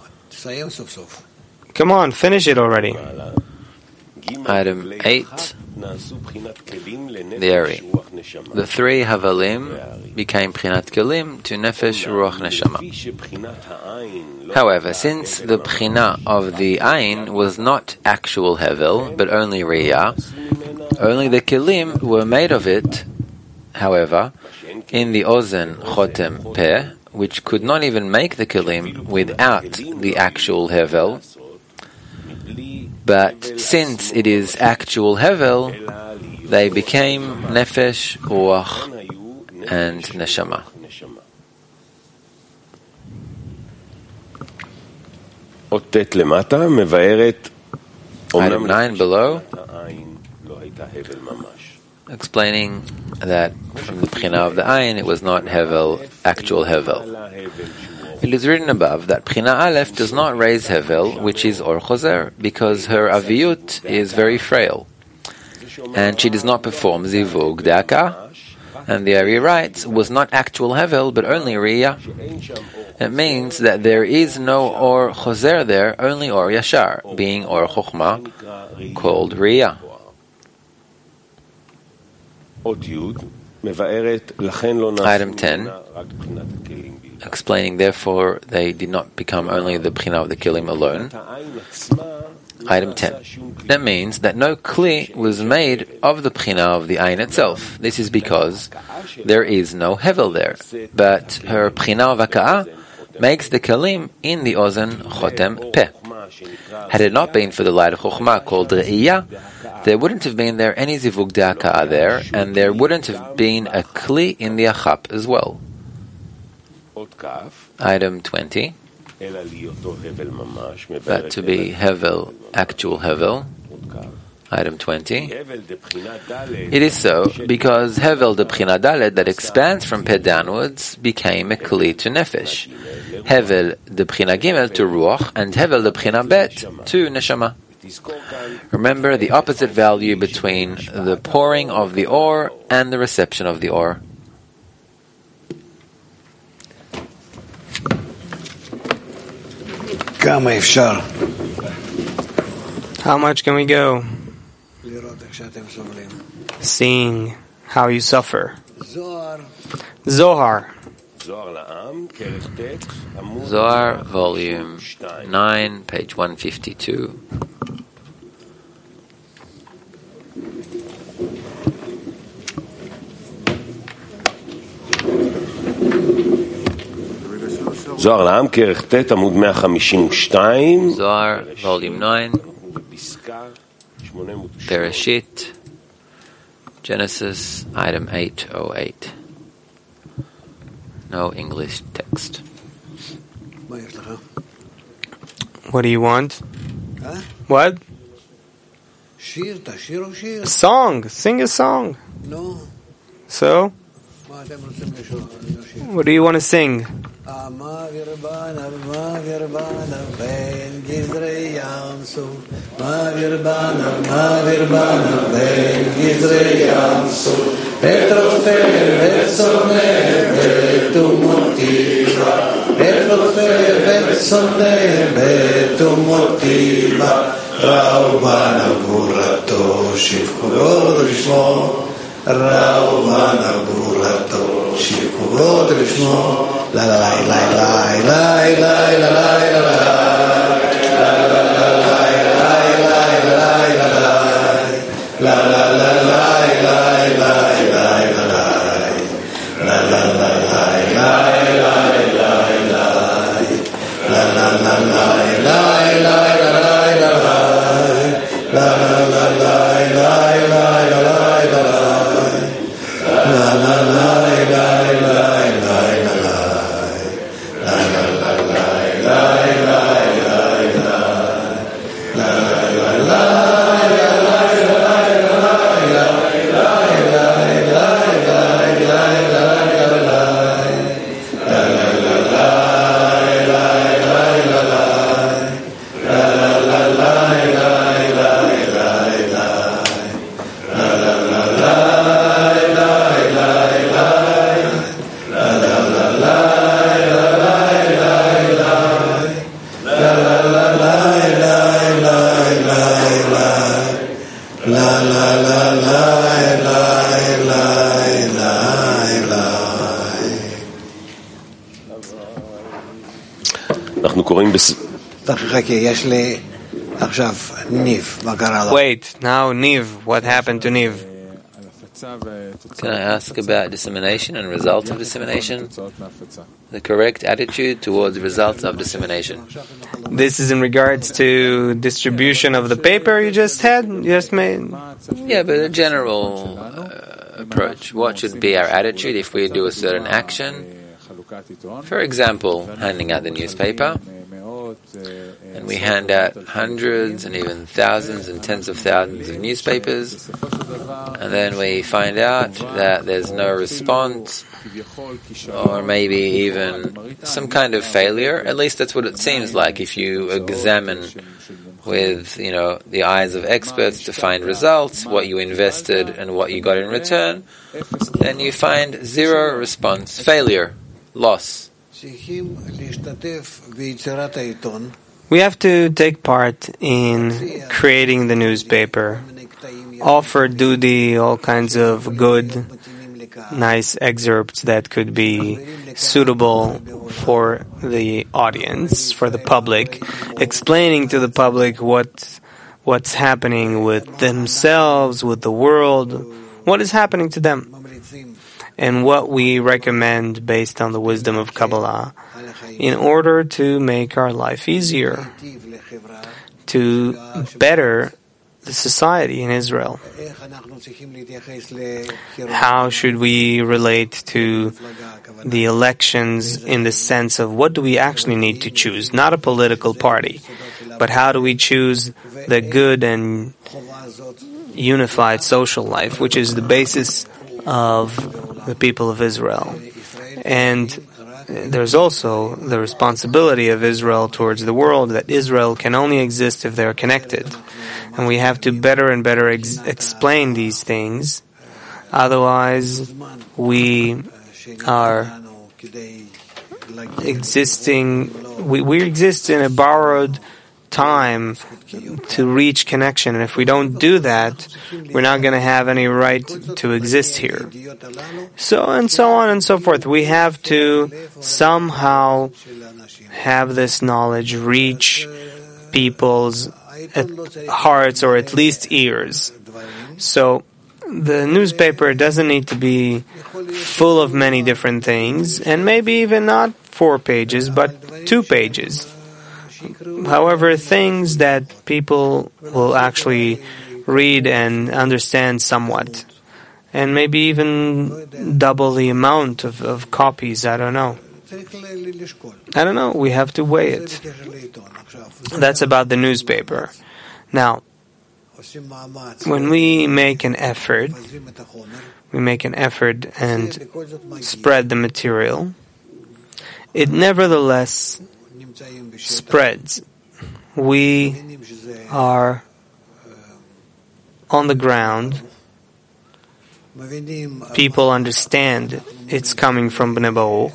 Come on, finish it already. Item 8. the Ari. The three Havalim became Pchinat Kelim to Nefesh, Ruach, Neshama. However, since the Pchina of the Ayin was not actual Hevel, but only Riyah, only the Kelim were made of it. However, in the Ozen, Chotem, Peh, which could not even make the Kelim without the actual Hevel, but since it is actual Hevel, they became Nefesh, Ruach, and Neshama. Item 9 below, explaining that from the Pchina of the Ayin, it was not Hevel, actual Hevel. It is written above that Pchina Aleph does not raise Hevel, which is Or Choser, because her Aviyut is very frail, and she does not perform Zivug De'aka, and the Ari writes, was not actual Hevel, but only Riyah. It means that there is no Or Choser there, only Or Yashar, being Or Chokhmah, called Riyah. Item 10, explaining therefore they did not become only the Pchina of the Kelim alone. Item 10. That means that no Kli was made of the Pchina of the Ayin itself. This is because there is no Hevel there, but her Pchina of Aka'ah makes the Kelim in the Ozen Chotem Peh. Had it not been for the light of Chokhmah called Re'iyah, there wouldn't have been there any Zivug De'aka there, and there wouldn't have been a Kli in the Achap as well. Item 20. That to be Hevel, actual Hevel. Item 20. It is so because Hevel de Pchina Dalet that expands from Peh downwards became a Kli to Nefesh. Hevel de Pchina Gimel to Ruach, and Hevel de Pchina Bet to Neshama. Remember the opposite value between the pouring of the Or and the reception of the Or. How much can we go? Seeing how you suffer. Zohar. Zohar, volume 9, page 152. זוהר לעם, כרך ט', עמוד 152. Zohar, volume 9, Bereshit, Genesis, item 808. No English text. What do you want? What? A song. Sing a song. No. So? What do you want to sing? La la la la la la la la la אנחנו קוראים Wait, now Niv, what happened to Niv? Can I ask about dissemination and results of dissemination? The correct attitude towards results of dissemination. This is in regards to distribution of the paper you just made? Yeah, but a general approach. What should be our attitude if we do a certain action? For example, handing out the newspaper, and we hand out hundreds and even thousands and tens of thousands of newspapers, and then we find out that there's no response, or maybe even some kind of failure. At least that's what it seems like if you examine with, the eyes of experts to find results, what you invested and what you got in return, then you find zero response, failure, loss. We have to take part in creating the newspaper, offer duty, all kinds of good, nice excerpts that could be suitable for the audience, for the public, explaining to the public what's happening with themselves, with the world, what is happening to them, and what we recommend based on the wisdom of Kabbalah in order to make our life easier, to better the society in Israel. How should we relate to the elections in the sense of what do we actually need to choose? Not a political party, but how do we choose the good and unified social life, which is the basis of the people of Israel. And there's also the responsibility of Israel towards the world, that Israel can only exist if they're connected. And we have to better and better explain these things. Otherwise, we are existing, we exist in a borrowed time to reach connection, and if we don't do that, we're not going to have any right to exist here. So on and so forth. We have to somehow have this knowledge reach people's hearts, or at least ears. So the newspaper doesn't need to be full of many different things, and maybe even not 4 pages, but 2 pages. However, things that people will actually read and understand somewhat. And maybe even double the amount of copies, I don't know. We have to weigh it. That's about the newspaper. Now, when we make an effort and spread the material, it nevertheless spreads. We are on the ground. People understand it's coming from Bnei Baruch,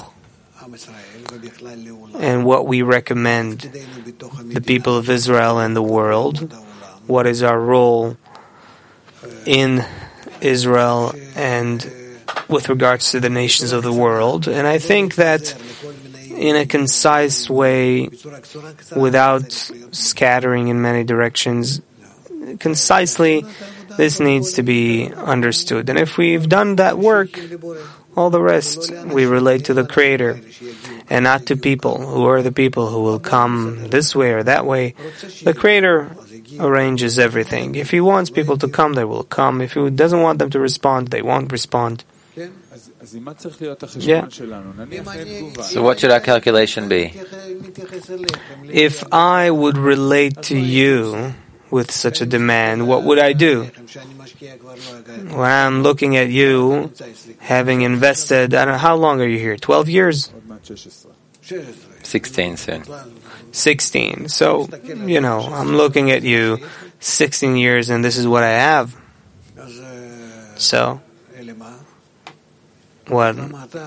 and what we recommend the people of Israel and the world, what is our role in Israel and with regards to the nations of the world. And I think that in a concise way, without scattering in many directions, concisely, this needs to be understood. And if we've done that work, all the rest we relate to the Creator and not to people who are the people who will come this way or that way. The Creator arranges everything. If He wants people to come, they will come. If He doesn't want them to respond, they won't respond. Yeah. So what should our calculation be? If I would relate to you with such a demand, what would I do? When I'm looking at you, having invested, I don't know, how long are you here? 12 years? 16 soon. 16. So, I'm looking at you 16 years and this is what I have. So, what?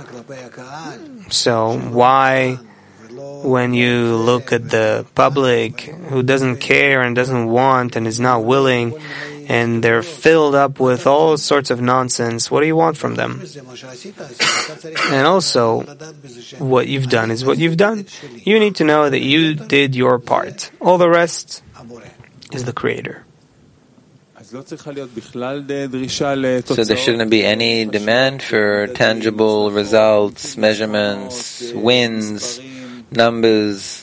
So, why, when you look at the public who doesn't care and doesn't want and is not willing and they're filled up with all sorts of nonsense, what do you want from them? And also, what you've done is what you've done. You need to know that you did your part. All the rest is the Creator. So there shouldn't be any demand for tangible results, measurements, wins, numbers.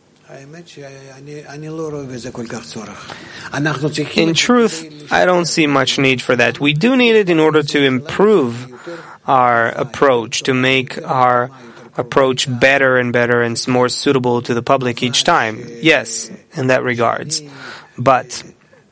In truth, I don't see much need for that. We do need it in order to improve our approach, to make our approach better and better and more suitable to the public each time. Yes, in that regards. But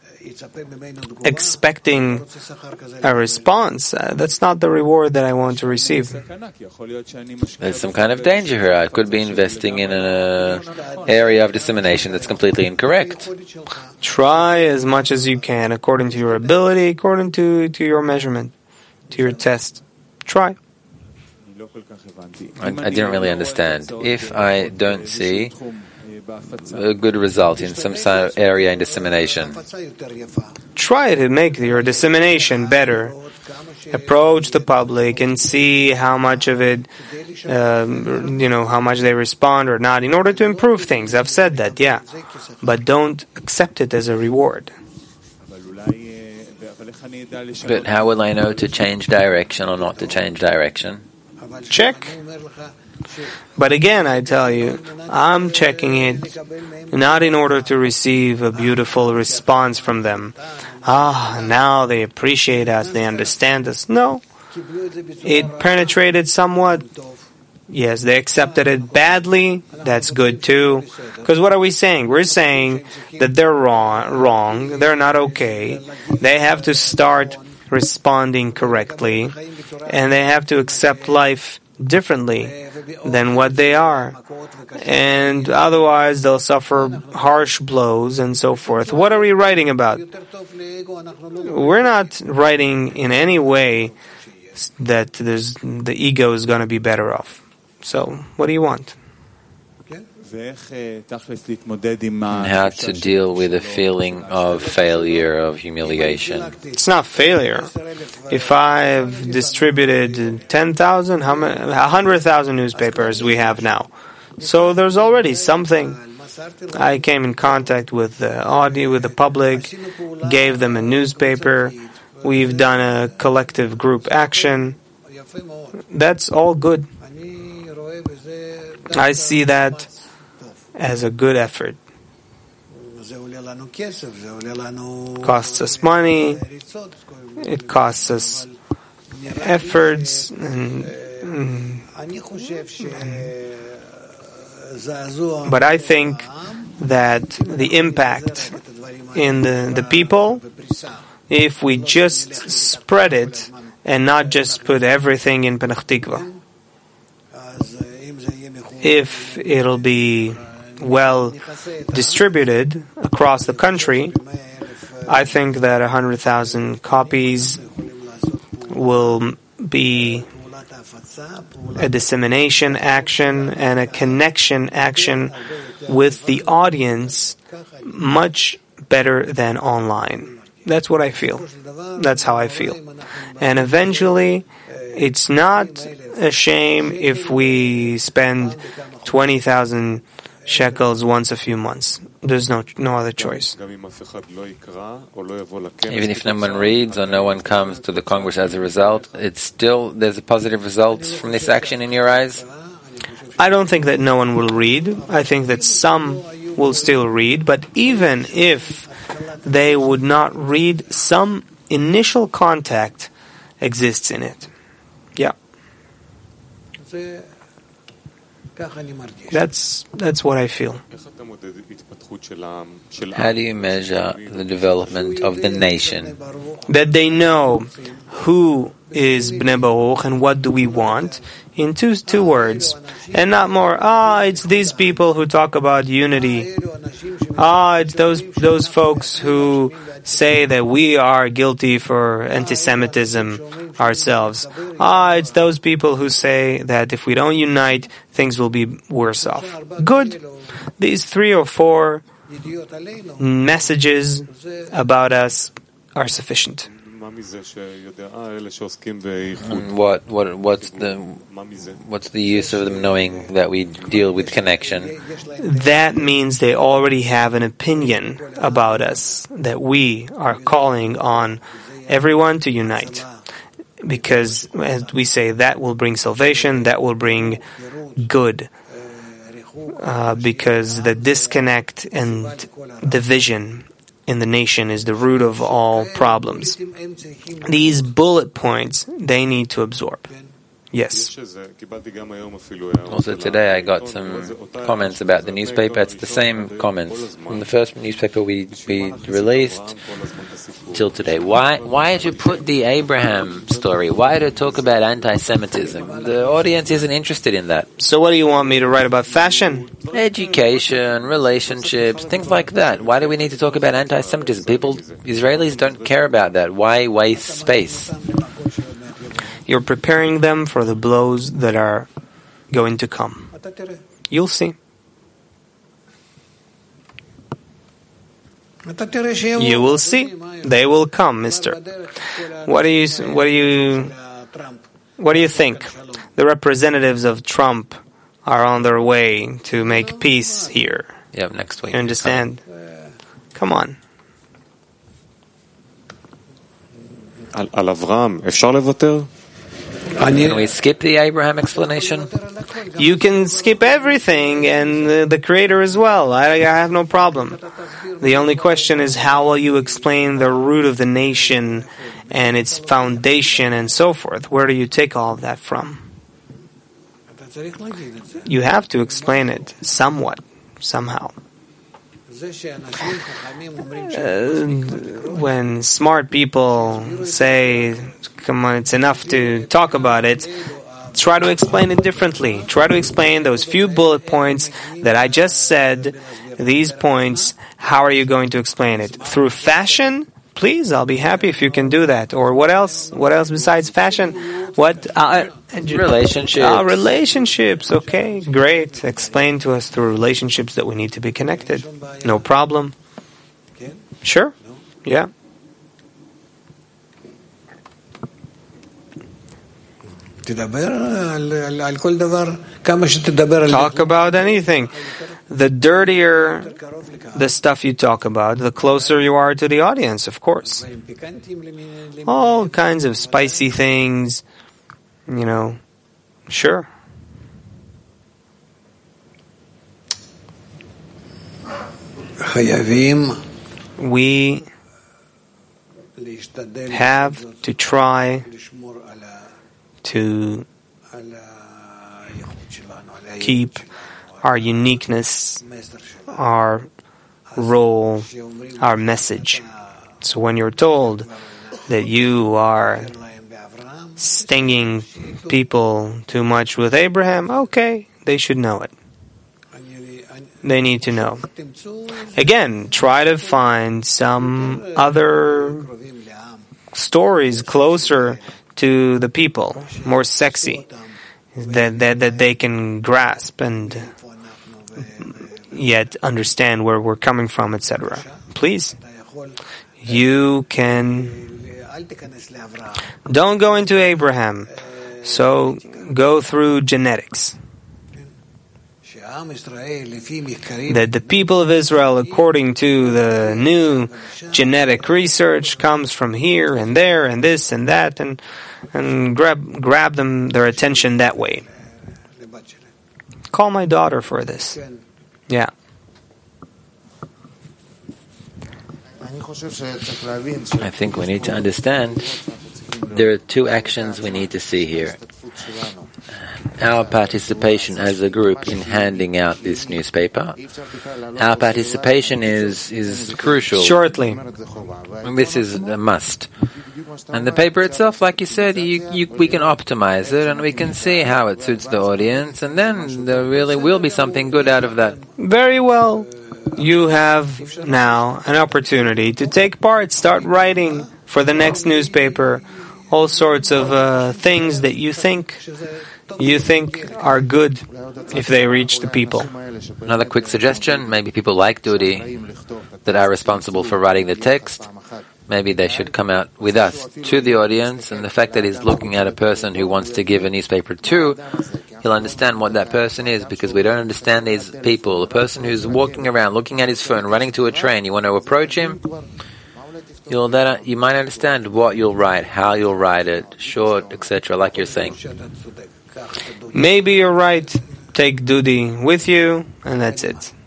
expecting a response, that's not the reward that I want to receive. There's some kind of danger here. I could be investing in an area of dissemination that's completely incorrect. Try as much as you can, according to your ability, according to your measurement, to your test. Try. I didn't really understand. If I don't see a good result in some area in dissemination, try to make your dissemination better. Approach the public and see how much of it, how much they respond or not, in order to improve things. I've said that, yeah. But don't accept it as a reward. But how will I know to change direction or not to change direction? Check. But again, I tell you, I'm checking it not in order to receive a beautiful response from them. Now they appreciate us, they understand us. No. It penetrated somewhat. Yes, they accepted it badly. That's good too. Because what are we saying? We're saying that they're wrong, they're not okay. They have to start responding correctly, and they have to accept life differently than what they are, and otherwise they'll suffer harsh blows and so forth. What are we writing about? We're not writing in any way that the ego is going to be better off. So, what do you want? How to deal with a feeling of failure, of humiliation. It's not failure. If I've distributed 10,000, 100,000 newspapers we have now. So there's already something. I came in contact with the public, gave them a newspaper. We've done a collective group action. That's all good. I see that as a good effort. Costs us money, it costs us efforts, but I think that the impact in the people, if we just spread it and not just put everything in Petach Tikva, if it'll be well distributed across the country, I think that 100,000 copies will be a dissemination action and a connection action with the audience much better than online. That's what I feel. That's how I feel. And eventually, it's not a shame if we spend 20,000 shekels once a few months. There's no other choice. Even if no one reads or no one comes to the Congress as a result, there's a positive result from this action in your eyes? I don't think that no one will read. I think that some will still read, but even if they would not read, some initial contact exists in it. Yeah. That's what I feel. How do you measure the development of the nation? That they know who is Bnei Baruch and what do we want in two words, and not more. It's these people who talk about unity. It's those folks who say that we are guilty for anti-Semitism ourselves. It's those people who say that if we don't unite, things will be worse off. Good. These 3 or 4 messages about us are sufficient. What's the use of them knowing that we deal with connection? That means they already have an opinion about us, that we are calling on everyone to unite. Because, as we say, that will bring salvation, that will bring good. Because the disconnect and division in the nation is the root of all problems. These bullet points, they need to absorb. Yes. Also today I got some comments about the newspaper. It's the same comments from the first newspaper we released till today. Why did you put the Abraham story? Why did it talk about anti-Semitism? The audience isn't interested in that. So what do you want me to write about fashion? Education, relationships, things like that. Why do we need to talk about anti-Semitism? Israelis don't care about that. Why waste space? You're preparing them for the blows that are going to come. You'll see. You will see. They will come, mister. What do you think? The representatives of Trump are on their way to make peace here. Yeah, next week. You understand? Come on. על אברהם, אפשר לוותר? Can we skip the Abraham explanation? You can skip everything and the Creator as well. I have no problem. The only question is, how will you explain the root of the nation and its foundation and so forth? Where do you take all of that from? You have to explain it somewhat, somehow. When smart people say, come on, it's enough to talk about it, try to explain it differently. Try to explain those few bullet points that I just said, these points, how are you going to explain it? Through fashion? Please, I'll be happy if you can do that. Or what else? What else besides fashion? What? Relationships. Relationships. Okay, great. Explain to us through relationships that we need to be connected. No problem. Sure. Yeah. Talk about anything. The dirtier the stuff you talk about, the closer you are to the audience, of course. All kinds of spicy things, sure. We have to try to keep our uniqueness, our role, our message. So when you're told that you are stinging people too much with Abraham, okay, they should know it. They need to know. Again, try to find some other stories closer to the people, more sexy, that they can grasp and yet understand where we're coming from, etc. Please, you can. Don't go into Abraham. So go through genetics. That the people of Israel, according to the new genetic research, comes from here and there and this and that, and grab their attention that way. Call my daughter for this. Yeah. I think we need to understand there are two actions we need to see here. Our participation as a group in handing out this newspaper. Our participation is crucial. Shortly. And this is a must. And the paper itself, like you said, we can optimize it and we can see how it suits the audience, and then there really will be something good out of that. Very well. You have now an opportunity to take part, start writing for the next newspaper, all sorts of things that you think are good if they reach the people. Another quick suggestion, maybe people like Dudi that are responsible for writing the text. maybe they should come out with us to the audience, and the fact that he's looking at a person who wants to give a newspaper to, he'll understand what that person is, because we don't understand these people. A person who's walking around, looking at his phone, running to a train, you want to approach him, you might understand what you'll write, how you'll write it, short, etc., like you're saying. Maybe you're right. Take Dudi with you, and that's it.